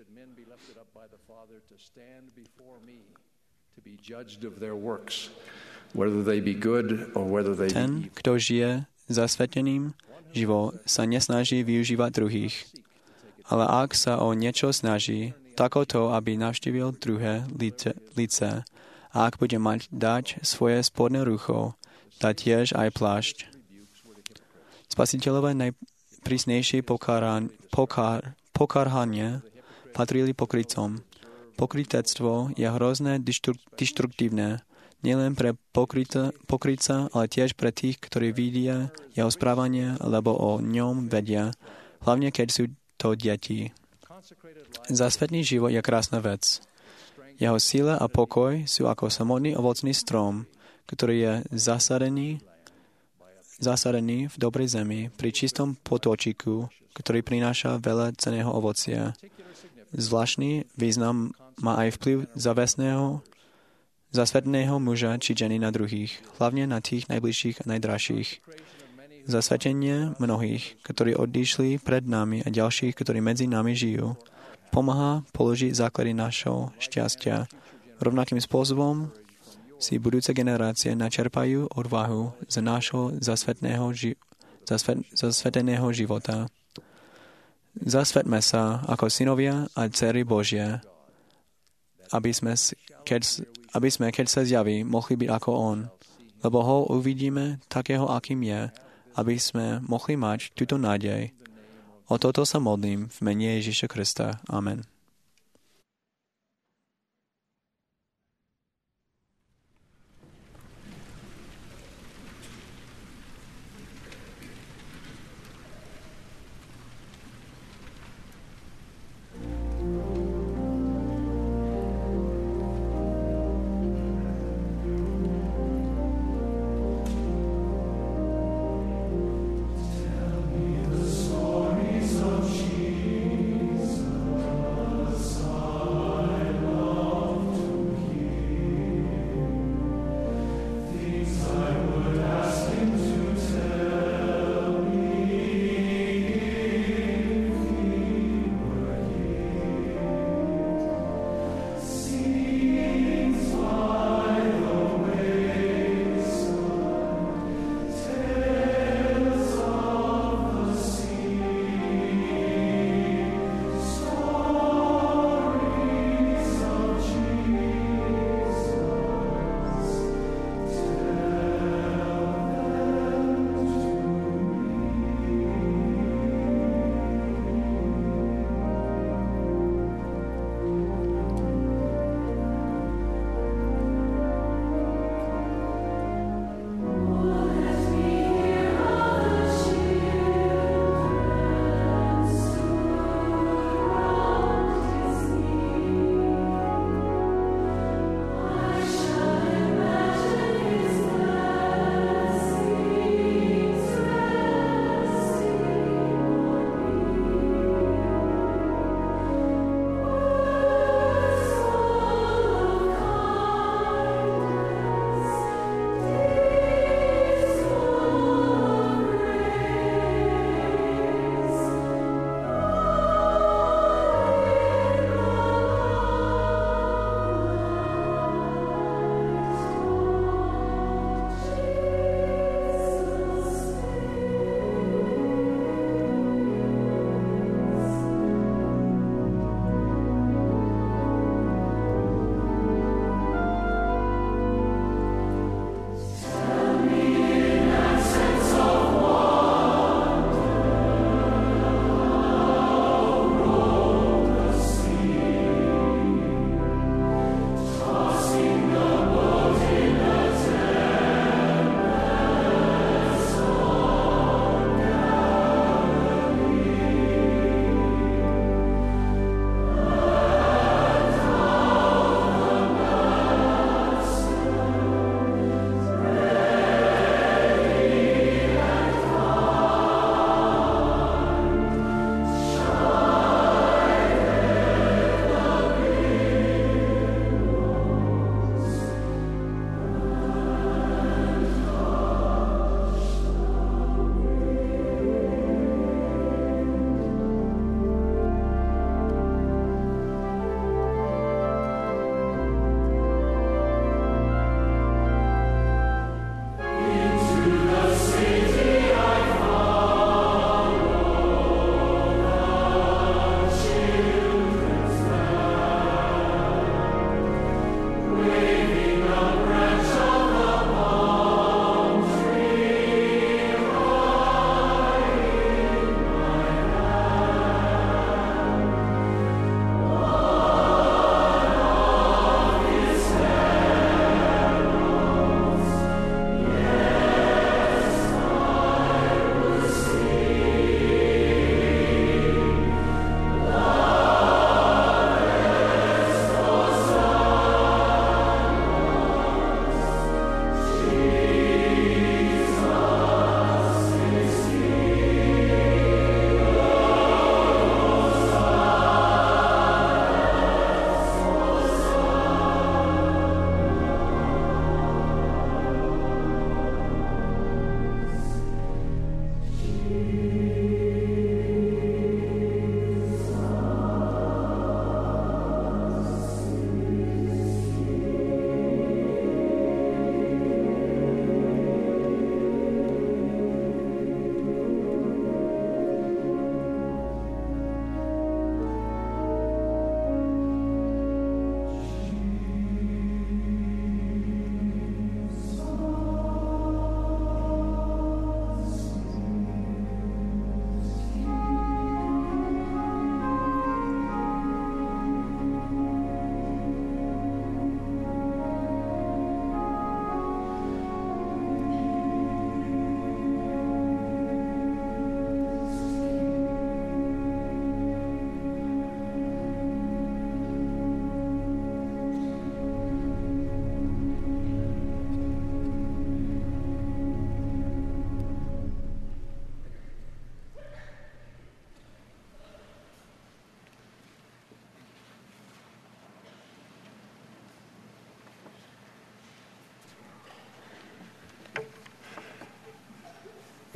Ten, kto žije zasveteným život, sa nesnaží využívať druhých. Ale ak sa o niečo snaží, tak o to, aby navštívil druhé lice. A ak bude mať dať svoje spodné rucho, dá tiež aj plášť. Spasiteľové najprísnejšie pokarhanie patrili pokrytcom. Pokrytectvo je hrozné deštruktívne, nielen pre pokrytca, ale tiež pre tých, ktorí vidia jeho správanie, lebo o ňom vedia, hlavne keď sú to deti. Zasvetný život je krásna vec. Jeho síla a pokoj sú ako samotný ovocný strom, ktorý je zasadený v dobrej zemi pri čistom potočíku, ktorý prináša veľa cenného ovocia. Zvláštny význam má aj vplyv zasvetného muža či ženy na druhých, hlavne na tých najbližších a najdražších. Zasvetenie mnohých, ktorí odišli pred nami a ďalších, ktorí medzi nami žijú, pomáha položiť základy našho šťastia. Rovnakým spôsobom si budúce generácie načerpajú odvahu z nášho zasveteného života. Zasvetme sa ako synovia a dcery Božie, aby sme, keď sa zjaví, mohli byť ako On, lebo ho uvidíme takého, akým je, aby sme mohli mať túto nádej. O toto sa modlím v mene Ježiša Krista. Amen.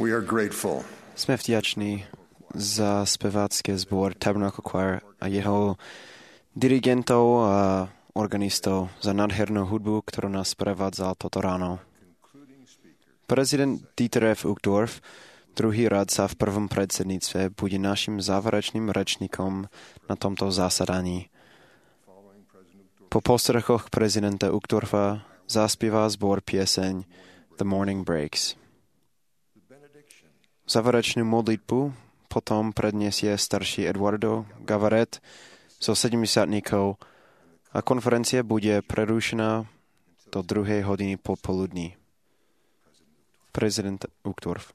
We are grateful Sme vďační za spevácky zbor Tabernacle Choir a jeho dirigentov a organistov za nádhernú hudbu, ktorú nás prevádzal toto ráno. Prezident Dieter F. Uchtdorf, druhý radca v prvom predsedníctve, bude našim záverečným rečníkom na tomto zasadaní. Po postrechoch prezidenta Uchtdorfa zaspieva zbor pieseň The Morning Breaks. Záverečnú modlitbu potom predniesie starší Eduardo Gavaret zo 70-tníkov a konferencia bude prerušená do 2 hodiny popoludní. Prezident Uchtdorf.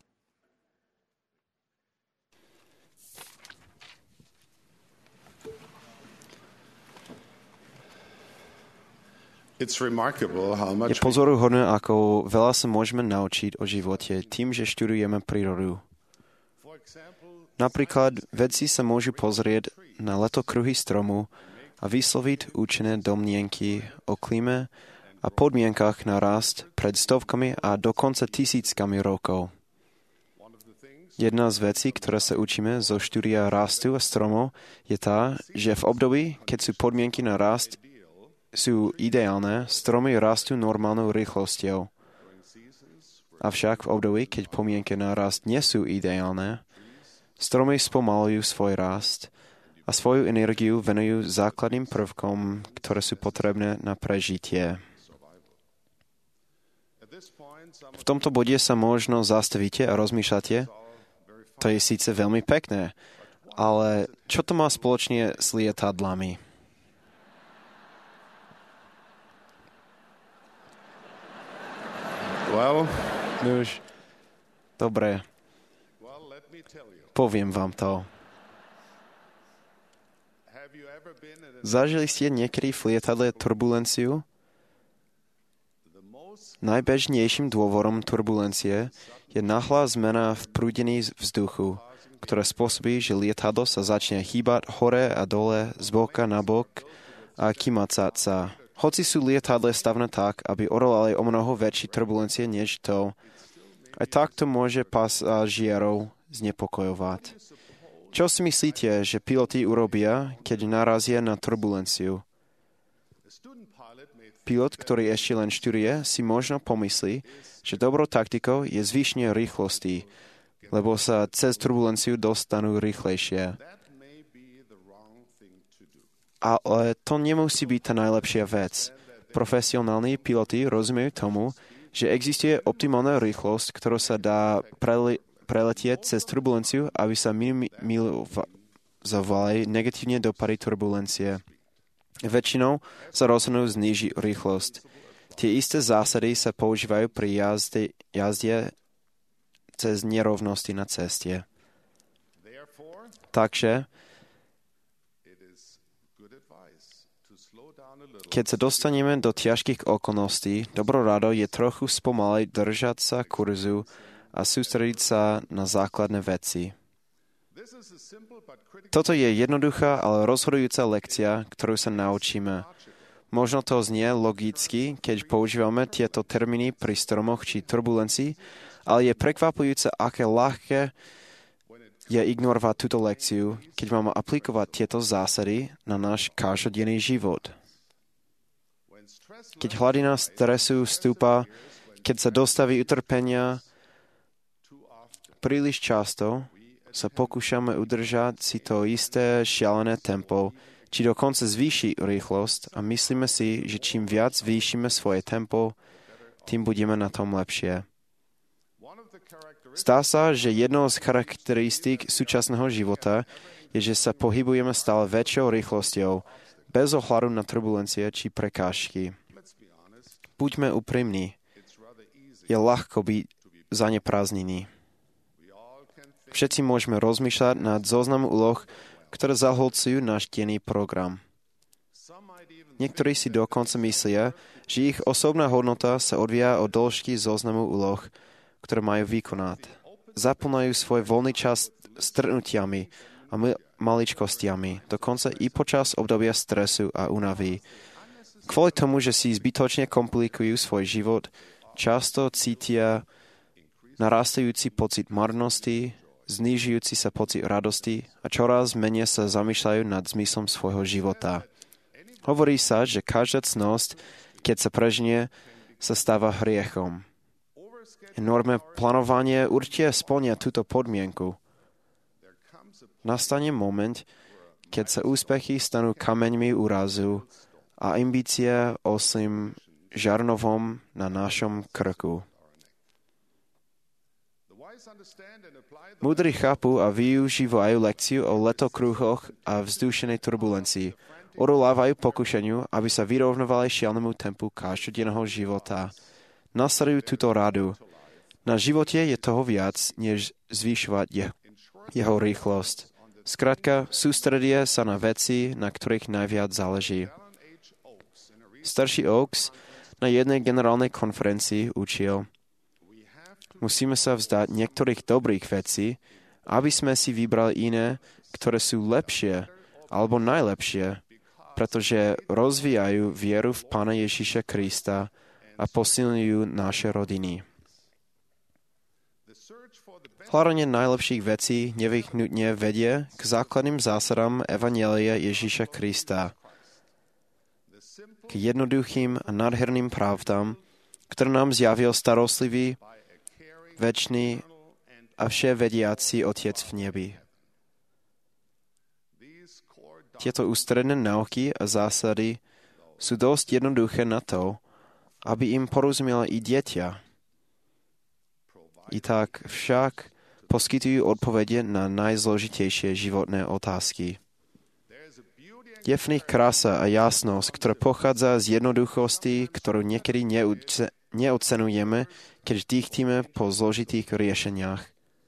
Je pozoruhodné, ako veľa sa môžeme naučiť o živote tým, že študujeme prírodu. Napríklad vedci sa môžu pozrieť na letokruhy stromu a vysloviť účinné domnienky o klíme a podmienkach na rast pred stovkami a dokonca tisíckami rokov. Jedna z vecí, ktoré sa učíme zo štúdia rastu a stromov, je tá, že v období, keď sú podmienky na rast sú ideálne, stromy rastú normálnou rýchlosťou. Avšak v období, keď podmienky na rast nie sú ideálne, stromy spomalujú svoj rast a svoju energiu venujú základným prvkom, ktoré sú potrebné na prežitie. V tomto bode sa možno zastavíte a rozmýšľate, to je síce veľmi pekné, ale čo to má spoločne s lietadlami? Už. Dobre. Poviem vám to. Zažili ste niekedy v lietadle turbulenciu? Najbežnejším dôvodom turbulencie je náhla zmena v prúdení vzduchu, ktorá spôsobí, že lietadlo sa začne hýbať hore a dole, z boka na bok a kýmacať sa. Hoci sú lietadlé stavné tak, aby odolali o mnoho väčšie turbulencie než to, aj tak to môže pasažierov znepokojovať. Čo si myslíte, že piloti urobia, keď narazia na turbulenciu? Pilot, ktorý ešte len študuje, si možno pomyslí, že dobrou taktikou je zvýšenie rýchlosti, lebo sa cez turbulenciu dostanú rýchlejšie. Ale to nemusí byť tá najlepšia vec. Profesionálni piloti rozumejú tomu, že existuje optimálna rýchlosť, ktorú sa dá preletieť cez turbulenciu, aby sa minimalizovali negatívne dopady turbulencie. Väčšinou sa rozhodnú znížiť rýchlosť. Tie isté zásady sa používajú pri jazde cez nerovnosti na ceste. Takže keď sa dostaneme do ťažkých okolností, dobrou radou je trochu spomaliť, držať sa kurzu a sústrediť sa na základné veci. Toto je jednoduchá, ale rozhodujúca lekcia, ktorú sa naučíme. Možno to znie logicky, keď používame tieto termíny pri stromoch či turbulencii, ale je prekvapujúce, aké ľahké je ignorovať túto lekciu, keď máme aplikovať tieto zásady na náš každodenný život. Keď hladina stresu stúpa, keď sa dostaví utrpenia, príliš často sa pokúšame udržať si to isté šialené tempo, či dokonca zvýšiť rýchlosť a myslíme si, že čím viac zvýšime svoje tempo, tým budeme na tom lepšie. Zdá sa, že jednou z charakteristík súčasného života je, že sa pohybujeme stále väčšou rýchlosťou, bez ohľadu na turbulencie či prekážky. Buďme úprimní. Je ľahko byť zaneprázdnený. Všetci môžeme rozmýšľať nad zoznamom úloh, ktoré zahlcujú náš denný program. Niektorí si dokonca myslia, že ich osobná hodnota sa odvíja od dĺžky zoznamu úloh, ktoré majú vykonať. Zaplňajú svoj voľný čas stretnutiami a maličkostiami, dokonca i počas obdobia stresu a únavy. Kvôli tomu, že si zbytočne komplikujú svoj život, často cítia narastajúci pocit marnosti, znižujúci sa pocit radosti a čoraz menej sa zamýšľajú nad zmyslom svojho života. Hovorí sa, že každá cnosť, keď sa prežnie, sa stáva hriechom. Enormné plánovanie určite splnia túto podmienku. Nastane moment, keď sa úspechy stanú kameňmi úrazu a ambície oslým žarnovom na našom krku. Múdri chápu a využívajú lekciu o letokruhoch a vzdušenej turbulencii. Odolávajú pokušeniu, aby sa vyrovnovali šialnému tempu každodenného života. Nasledujú túto radu. Na živote je toho viac, než zvýšovať jeho rýchlosť. Skrátka, sústredie sa na veci, na ktorých najviac záleží. Starší Oaks na jednej generálnej konferencii učil: musíme sa vzdať niektorých dobrých vecí, aby sme si vybrali iné, ktoré sú lepšie alebo najlepšie, pretože rozvíjajú vieru v Pána Ježiša Krista a posilňujú naše rodiny. Hľadanie najlepších vecí nevyhnutne vedie k základným zásadám Evanjelia Ježiša Krista, k jednoduchým a nádherným pravdám, ktoré nám zjavil starostlivý, večný a vševediaci Otec v nebi. Tieto ústredné nauky a zásady sú dosť jednoduché na to, aby im porozumelo i dieťa. I tak však poskytujú odpovede na najzložitejšie životné otázky. Je v nich krása a jasnosť, ktorá pochádza z jednoduchosti, ktorú niekedy neocenujeme, keď dýchtime po zložitých riešeniach.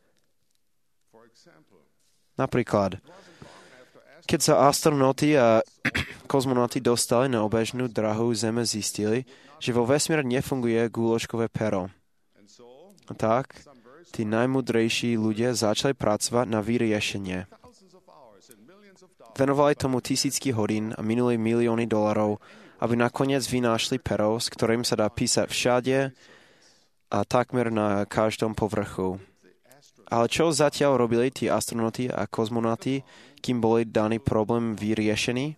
Napríklad, keď sa astronauti a kozmonauti dostali na obežnú dráhu Zeme, zistili, že vo vesmíre nefunguje guľočkové pero. A tak, tí najmudrejší ľudia začali pracovať na vyriešenie. Venovali tomu tisícky hodín a minuli milióny dolarov, aby nakoniec vynášli pero, s ktorým sa dá písať všade a takmer na každom povrchu. Ale čo zatiaľ robili tí astronauti a kozmonauti, kým boli daný problém vyriešený?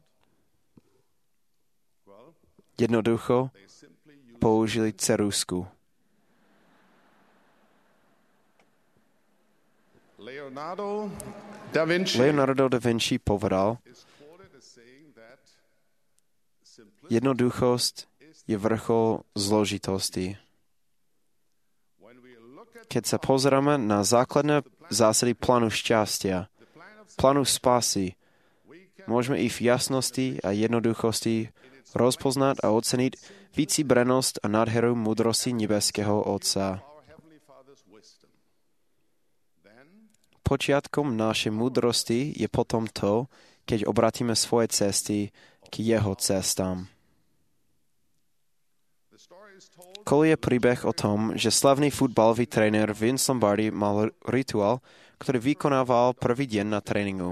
Jednoducho použili ceruzku. Leonardo da Vinci povedal: jednoduchosť je vrchol zložitosti. Keď sa pozeráme na základné zásady plánu šťastia, plánu spásy, môžeme i v jasnosti a jednoduchosti rozpoznať a oceniť vycibrenosť a nádheru múdrosti nebeského Otca. Počiatkom našej múdrosti je potom to, keď obratíme svoje cesty k jeho cestám. Koluje príbeh o tom, že slavný futbalový tréner Vince Lombardi mal rituál, ktorý vykonával prvý deň na tréningu.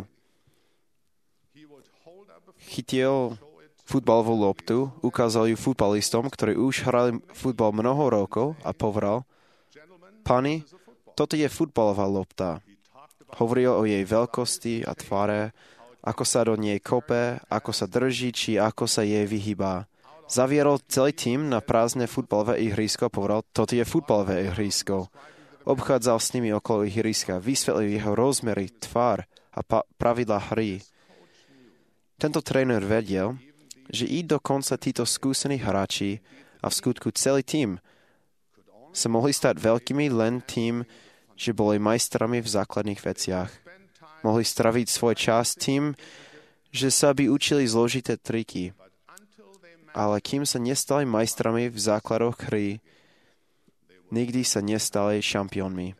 Chytil futbalovú loptu, ukázal ju futbalistom, ktorí už hrali futbal mnoho rokov, a povedal: Pani, toto je futbalová lopta. Hovoril o jej veľkosti a tvare, ako sa do nej kope, ako sa drží, či ako sa jej vyhýba. Zavierol celý tím na prázdne futbalové ihrisko a povedal: toto je futbalové ihrisko. Obchádzal s nimi okolo ihriska, vysvetlil jeho rozmery, tvár a pravidlá hry. Tento tréner vedel, že i dokonca títo skúsení hráči a v skutku celý tím sa mohli stať veľkými len tým, že boli majstrami v základných veciach. Mohli straviť svoj čas tým, že sa by učili zložité triky. Ale kým sa nestali majstrami v základoch hry, nikdy sa nestali šampiónmi.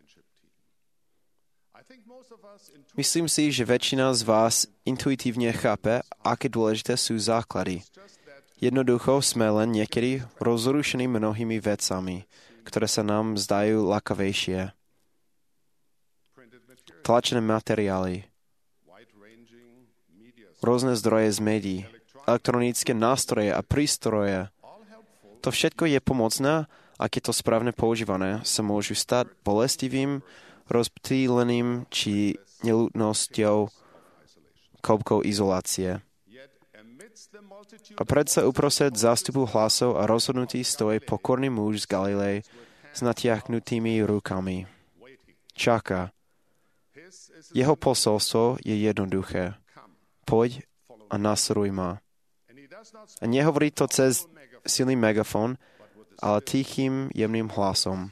Myslím si, že väčšina z vás intuitívne chápe, aké dôležité sú základy. Jednoducho sme len niekedy rozrušení mnohými vecami, ktoré sa nám zdajú ľakavejšie. Tlačené materiály, rôzne zdroje z médií, elektronické nástroje a prístroje. To všetko je pomocné, ak je to správne používané, sa môžu stať bolestivým, rozptýleným či neľudnosťou koľkou izolácie. A predsa uprostred zástupu hlasov a rozhodnutí stojí pokorný muž z Galilei s natiahnutými rukami. Čaká. Jeho posolstvo je jednoduché. Poď a nasleduj ma. A nehovorí to cez silný megafón, ale tichým, jemným hlasom.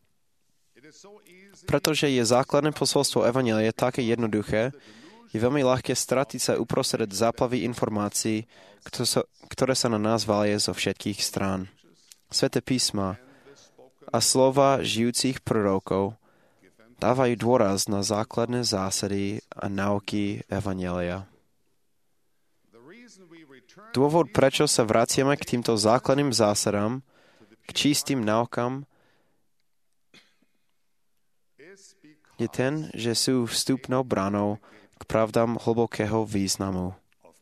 Pretože je základné posolstvo evanjelia také jednoduché, je veľmi ľahké stratiť sa uprostred záplavy informácií, ktoré sa na nás valie zo všetkých strán. Sväté písma a slova žijúcich prorokov dávajú dôraz na základné zásady a nauky evanjelia. Dôvod, prečo sa vraciame k týmto základným zásadám, k čistým naukám, je ten, že sú vstupnou bránou k pravdám hlbokého významu.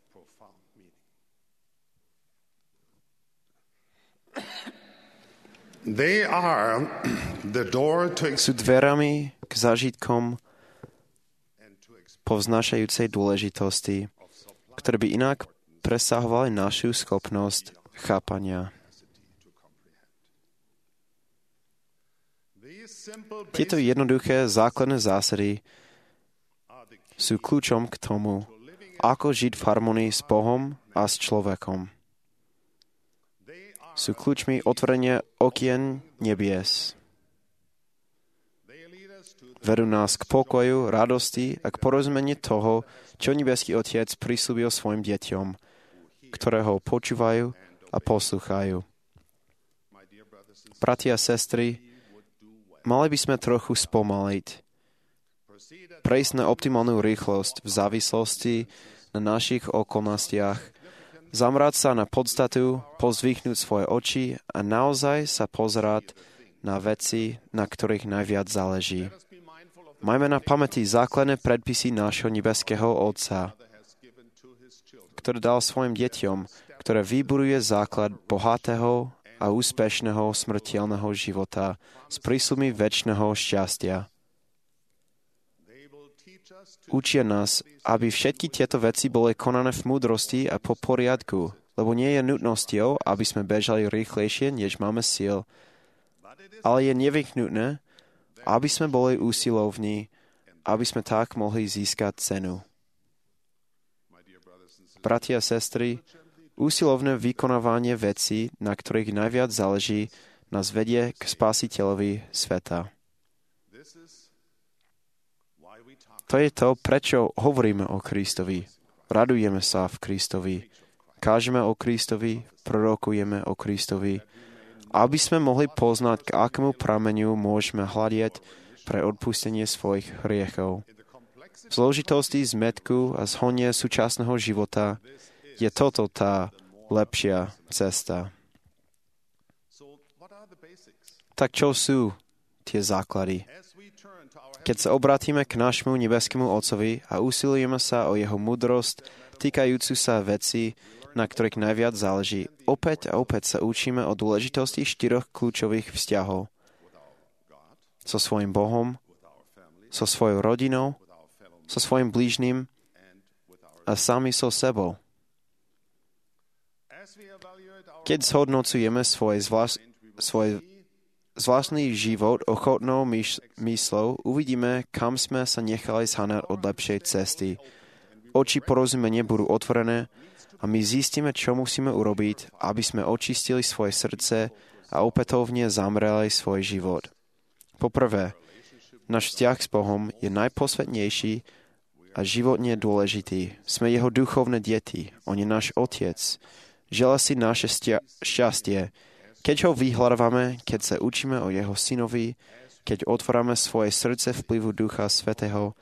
Sú dverami k zážitkom povznášajúcej dôležitosti, ktoré by inak presahovali našu schopnosť chápania. Tieto jednoduché základné zásady sú kľúčom k tomu, ako žiť v harmonii s Bohom a s človekom. Sú kľúčmi otvorenia okien nebies. Vedú nás k pokoju, radosti a k porozumeniu toho, čo nebeský Otec prisľúbil svojim deťom, ktoré ho počúvajú a poslúchajú. Bratia a sestry, mali by sme trochu spomaliť. Prejsť na optimálnu rýchlosť v závislosti na našich okolnostiach, zamrať sa na podstatu, pozdvihnúť svoje oči a naozaj sa pozerať na veci, na ktorých najviac záleží. Majme na pamäti základné predpisy nášho nebeského Otca, ktorý dal svojim deťom, ktoré vybuduje základ bohatého a úspešného smrteľného života s prísľubmi večného šťastia. Učia nás, aby všetky tieto veci boli konané v múdrosti a po poriadku, lebo nie je nutnosťou, aby sme bežali rýchlejšie, než máme síl, ale je nevyhnutné, aby sme boli úsilovní, aby sme tak mohli získať cenu. Bratia a sestry, úsilovné vykonávanie vecí, na ktorých najviac záleží, nás vedie k Spasiteľovi sveta. To je to, prečo hovoríme o Kristovi. Radujeme sa v Kristovi. Kážeme o Kristovi, prorokujeme o Kristovi, aby sme mohli poznať, k akému prameniu môžeme hľadiať pre odpustenie svojich hriechov. V zložitosti zmätku a zhonie súčasného života je toto tá lepšia cesta. Tak čo sú tie základy? Keď sa obrátime k nášmu nebeskému Otcovi a usilujeme sa o jeho múdrosť týkajúcu sa vecí, na ktorých najviac záleží, opäť a opäť sa učíme o dôležitosti 4 kľúčových vzťahov. So svojím Bohom, so svojou rodinou, so svojím blížnym a sami so sebou. Keď zhodnocujeme svoj zvláštny život ochotnou myslou, uvidíme, kam sme sa nechali zháňať od lepšej cesty. Oči porozumenia budú otvorené a my zistíme, čo musíme urobiť, aby sme očistili svoje srdce a opätovne zamreli svoj život. Poprvé, náš vzťah s Bohom je najposvetnejší a životne dôležitý. Sme jeho duchovné deti. On je náš Otec. Želá si naše šťastie. Keď ho vyhľadávame, keď sa učíme o jeho synovi, keď otvárame svoje srdce vplyvu Ducha Svätého,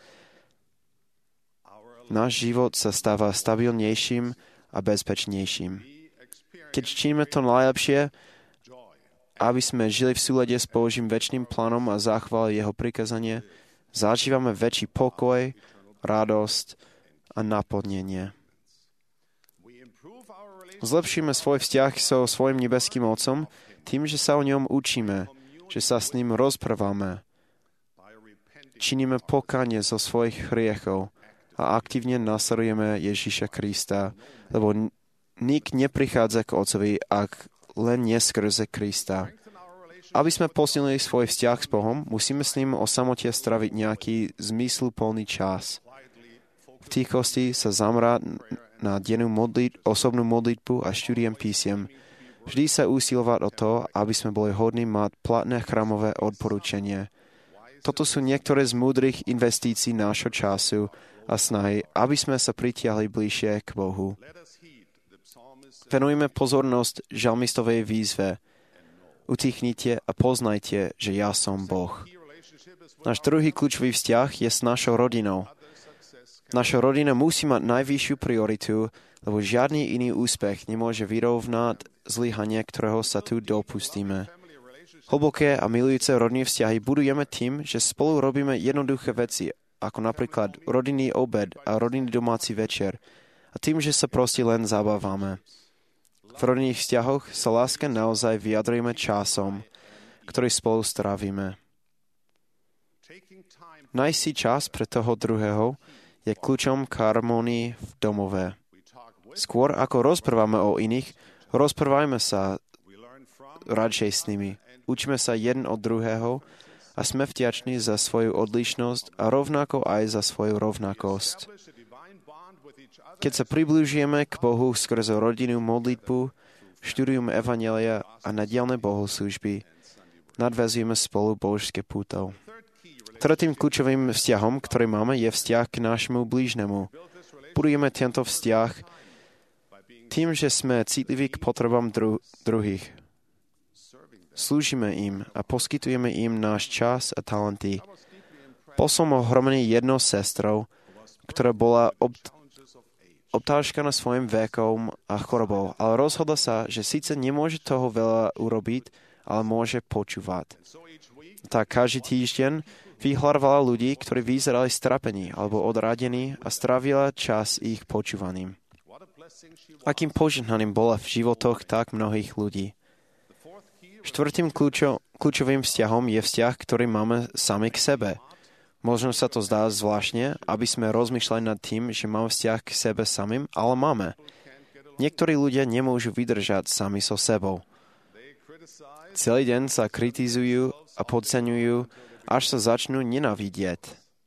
náš život sa stáva stabilnejším a bezpečnejším. Keď činíme to najlepšie, aby sme žili v súlade s Božím večným plánom a zachovali jeho prikázanie, zažívame väčší pokoj, radosť a naplnenie. Zlepšíme svoj vzťah so svojim nebeským Otcom tým, že sa o ňom učíme, že sa s ním rozprávame. Činíme pokánie zo svojich hriechov a aktívne nasledujeme Ježiša Krista, lebo nik neprichádza k Otcovi, ak len neskrze Krista. Aby sme posilnili svoj vzťah s Bohom, musíme s ním o samote straviť nejaký zmysluplný čas. V tichosti sa zamerať na dennú osobnú modlitbu a štúdium písiem. Vždy sa usilovať o to, aby sme boli hodní mať platné chrámové odporúčanie. Toto sú niektoré z múdrych investícií nášho času a snahy, aby sme sa pritiahli bližšie k Bohu. Venujeme pozornosť žalmistovej výzve. Utichnite a poznajte, že ja som Boh. Náš druhý kľúčový vzťah je s našou rodinou. Naša rodina musí mať najvyššiu prioritu, lebo žiadny iný úspech nemôže vyrovnať zlyhanie, ktorého sa tu dopustíme. Hlboké a milujúce rodinné vzťahy budujeme tým, že spolu robíme jednoduché veci, ako napríklad rodinný obed a rodinný domáci večer, a tým, že sa proste len zabávame. V rodinných vzťahoch sa láska naozaj vyjadrujeme časom, ktorý spolu strávime. Nájsť si čas pre toho druhého je kľúčom k harmonii v domove. Skôr ako rozprávame o iných, rozprávajme sa radšej s nimi. Učíme sa jeden od druhého a sme vďační za svoju odlišnosť a rovnako aj za svoju rovnakosť. Keď sa priblížime k Bohu skrze rodinnú modlitbu, štúdium evanjelia a nadielne bohoslúžby, nadväzujeme spolu božské pútov. Tretím kľúčovým vzťahom, ktorý máme, je vzťah k nášmu blížnemu. Budujeme tento vzťah tým, že sme citliví k potrebám druhých. Slúžime im a poskytujeme im náš čas a talenty. Bol som ohromený jednou sestrou, ktorá bola obtážkaná svojim vekom a chorobou, ale rozhodla sa, že síce nemôže toho veľa urobiť, ale môže počúvať. Tak každý týždeň vyhľadovala ľudí, ktorí vyzerali strapení alebo odradení a strávila čas ich počúvaním. Akým požehnaním bola v životoch tak mnohých ľudí. Štvrtým kľúčovým vzťahom je vzťah, ktorý máme sami k sebe. Možno sa to zdá zvláštne, aby sme rozmýšľali nad tým, že máme vzťah k sebe samým, ale máme. Niektorí ľudia nemôžu vydržať sami so sebou. Celý deň sa kritizujú a podceňujú, až sa začnú nenávidieť.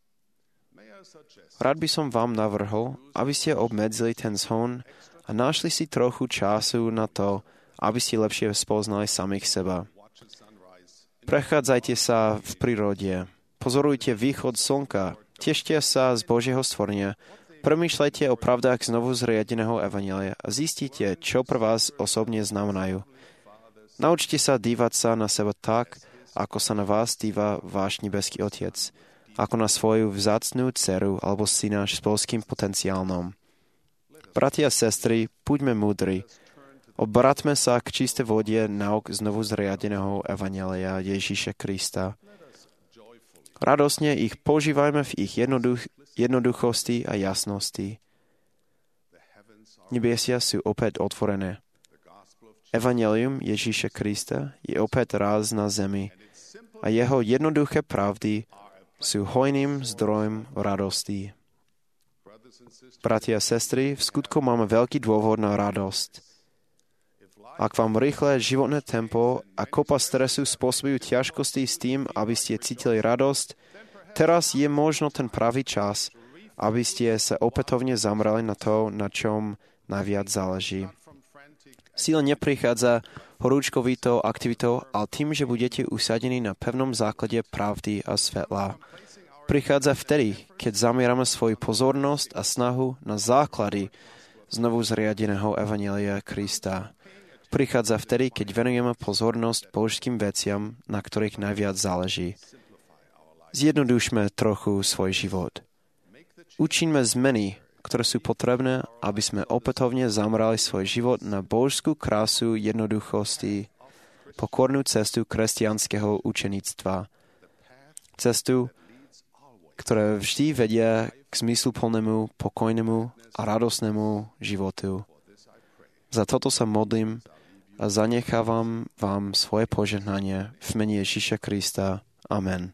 Rád by som vám navrhol, aby ste obmedzili ten zhon a našli si trochu času na to, aby ste lepšie spoznali samých seba. Prechádzajte sa v prírode, pozorujte východ slnka, tešte sa z Božieho stvorenia, premýšľajte o pravdách znovu zriadeného evanjelia a zistite, čo pre vás osobne znamenajú. Naučte sa dívať sa na seba tak, ako sa na vás díva váš nebeský Otec, ako na svoju vzácnú dceru alebo syna s božským potenciálnom. Bratia a sestry, buďme múdri. Obratme sa k čisté vode nauk znovu zriadeného evanjelia Ježíša Krista. Radosne ich požívajme v ich jednoduchosti a jasnosti. Nebesia sú opäť otvorené. Evanjelium Ježíša Krista je opäť raz na zemi a jeho jednoduché pravdy sú hojným zdrojom radosti. Bratia a sestry, v skutku máme veľký dôvod na radosť. Ak vám rýchle životné tempo a kopa stresu spôsobujú ťažkosti s tým, aby ste cítili radosť, teraz je možno ten pravý čas, aby ste sa opätovne zamerali na to, na čom najviac záleží. Sila neprichádza horúčkovitou aktivitou, ale tým, že budete usadení na pevnom základe pravdy a svetla. Prichádza vtedy, keď zamierame svoju pozornosť a snahu na základy znovu zriadeného evanjelia Krista. Prichádza vtedy, keď venujeme pozornosť božským veciam, na ktorých najviac záleží. Zjednodušme trochu svoj život. Učíme zmeny, ktoré sú potrebné, aby sme opätovne zamerali svoj život na božskú krásu jednoduchosti, pokornú cestu kresťanského učeníctva. Cestu, ktorá vždy vedia k zmysluplnému, pokojnému a radosnému životu. Za toto sa modlím a zanechávam vám svoje požehnanie v mene Ježiša Krista. Amen.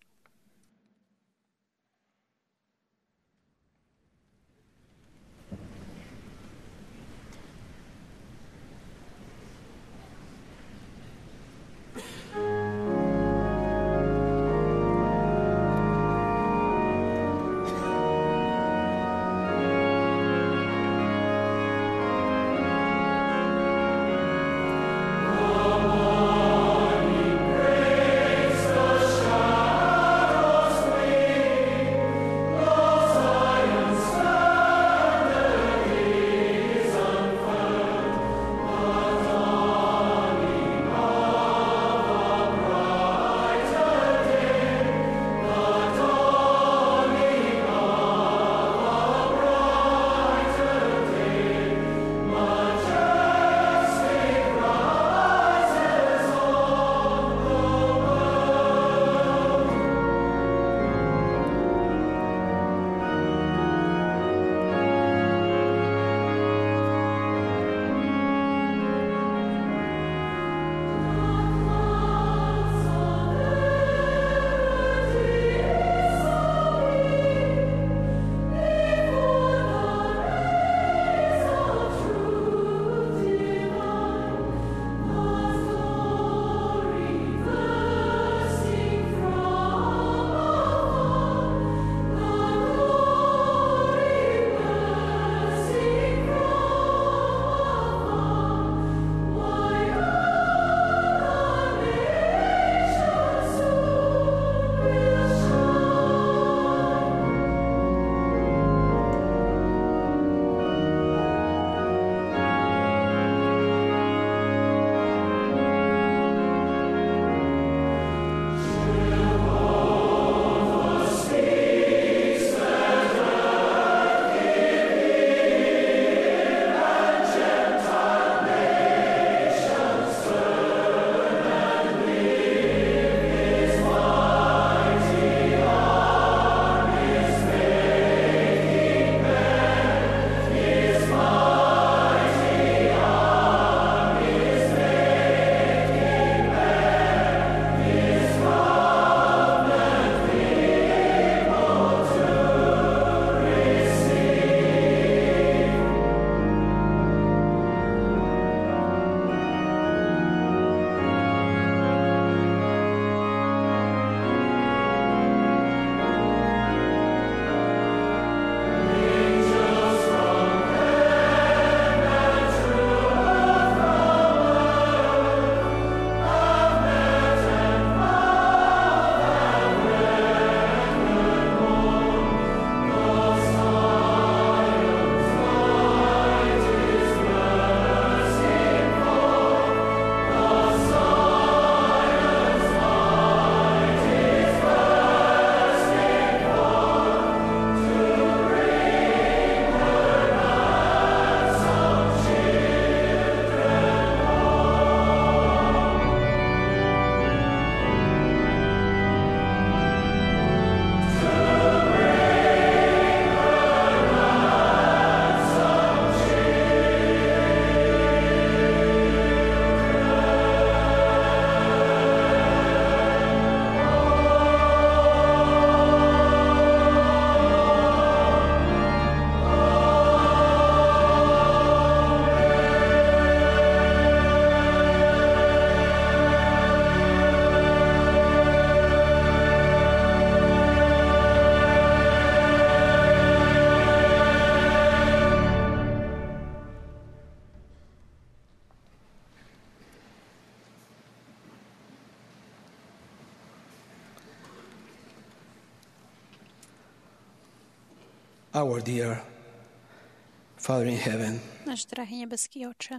Our dear Father in heaven, náš drahý nebeský Oče,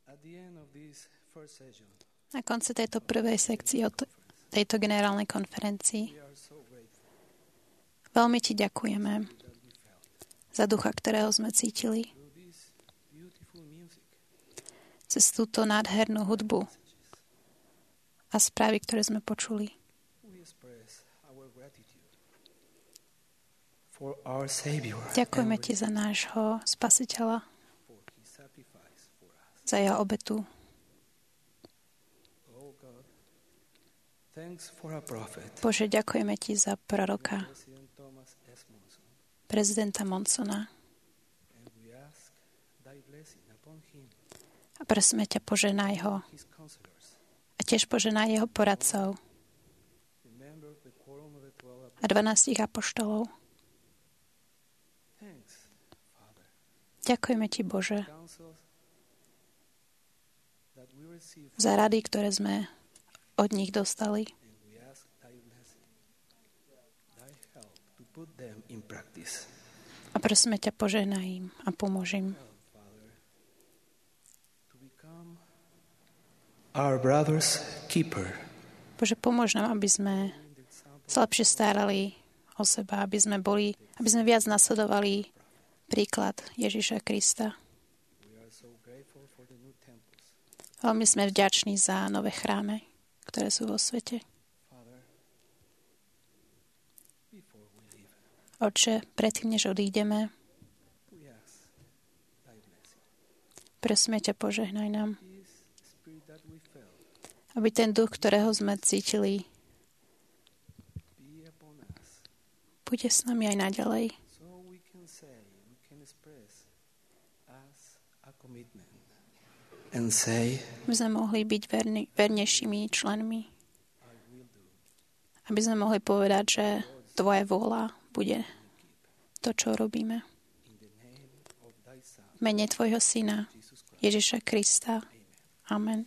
na konci tejto prvej sekcie od tejto generálnej konferencii veľmi Ti ďakujeme za ducha, ktorého sme cítili cez túto nádhernú hudbu a správy, ktoré sme počuli. Ďakujeme Ti za nášho Spasiteľa, za jeho obetu. Bože, ďakujeme Ti za proroka, prezidenta Monsona. A prosíme ťa, poženaj ho. A tiež poženaj jeho poradcov a 12 apoštolov. Ďakujeme Ti, Bože, za rady, ktoré sme od nich dostali. A prosíme ťa, požehnaj im a pomôž im. Our brother's keeper. Bože, pomôž nám, aby sme sa lepšie starali o seba, aby sme viac nasledovali príklad Ježiša Krista. Veľmi sme vďační za nové chrámy, ktoré sú vo svete. Otče, predtým, než odídeme, prosíme ťa, požehnaj nám, aby ten duch, ktorého sme cítili, bude s nami aj naďalej. Aby sme mohli byť vernejšími členmi. Aby sme mohli povedať, že Tvoja vôľa bude to, čo robíme. V mene Tvojho Syna, Ježiša Krista. Amen.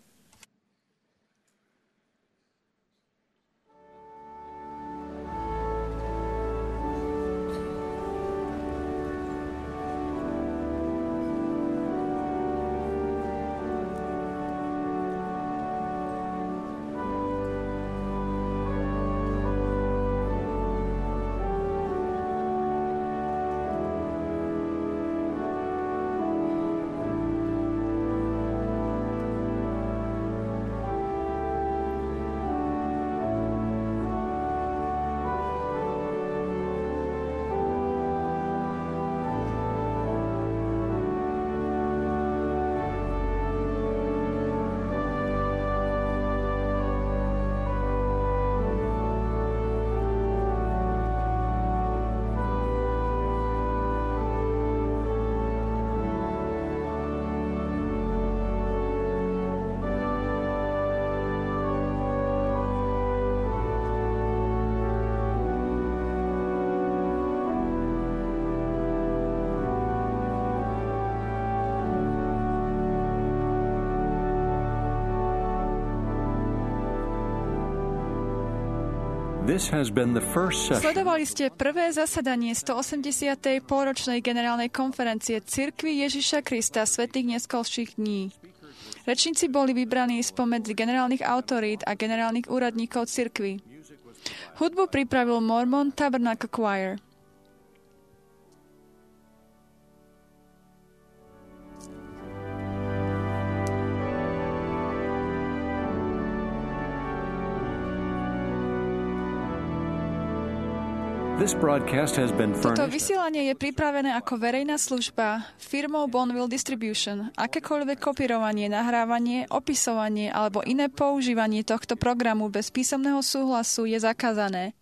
Sledovali ste prvé zasadanie 180. pôročnej generálnej konferencie Cirkvi Ježiša Krista svätých neskorších dní. Rečníci boli vybraní spomedzi generálnych autorít a generálnych úradníkov cirkvi. Hudbu pripravil Mormon Tabernacle Choir. Toto vysielanie je pripravené ako verejná služba firmou Bonneville Distribution. Akékoľvek kopírovanie, nahrávanie, opisovanie alebo iné používanie tohto programu bez písomného súhlasu je zakázané.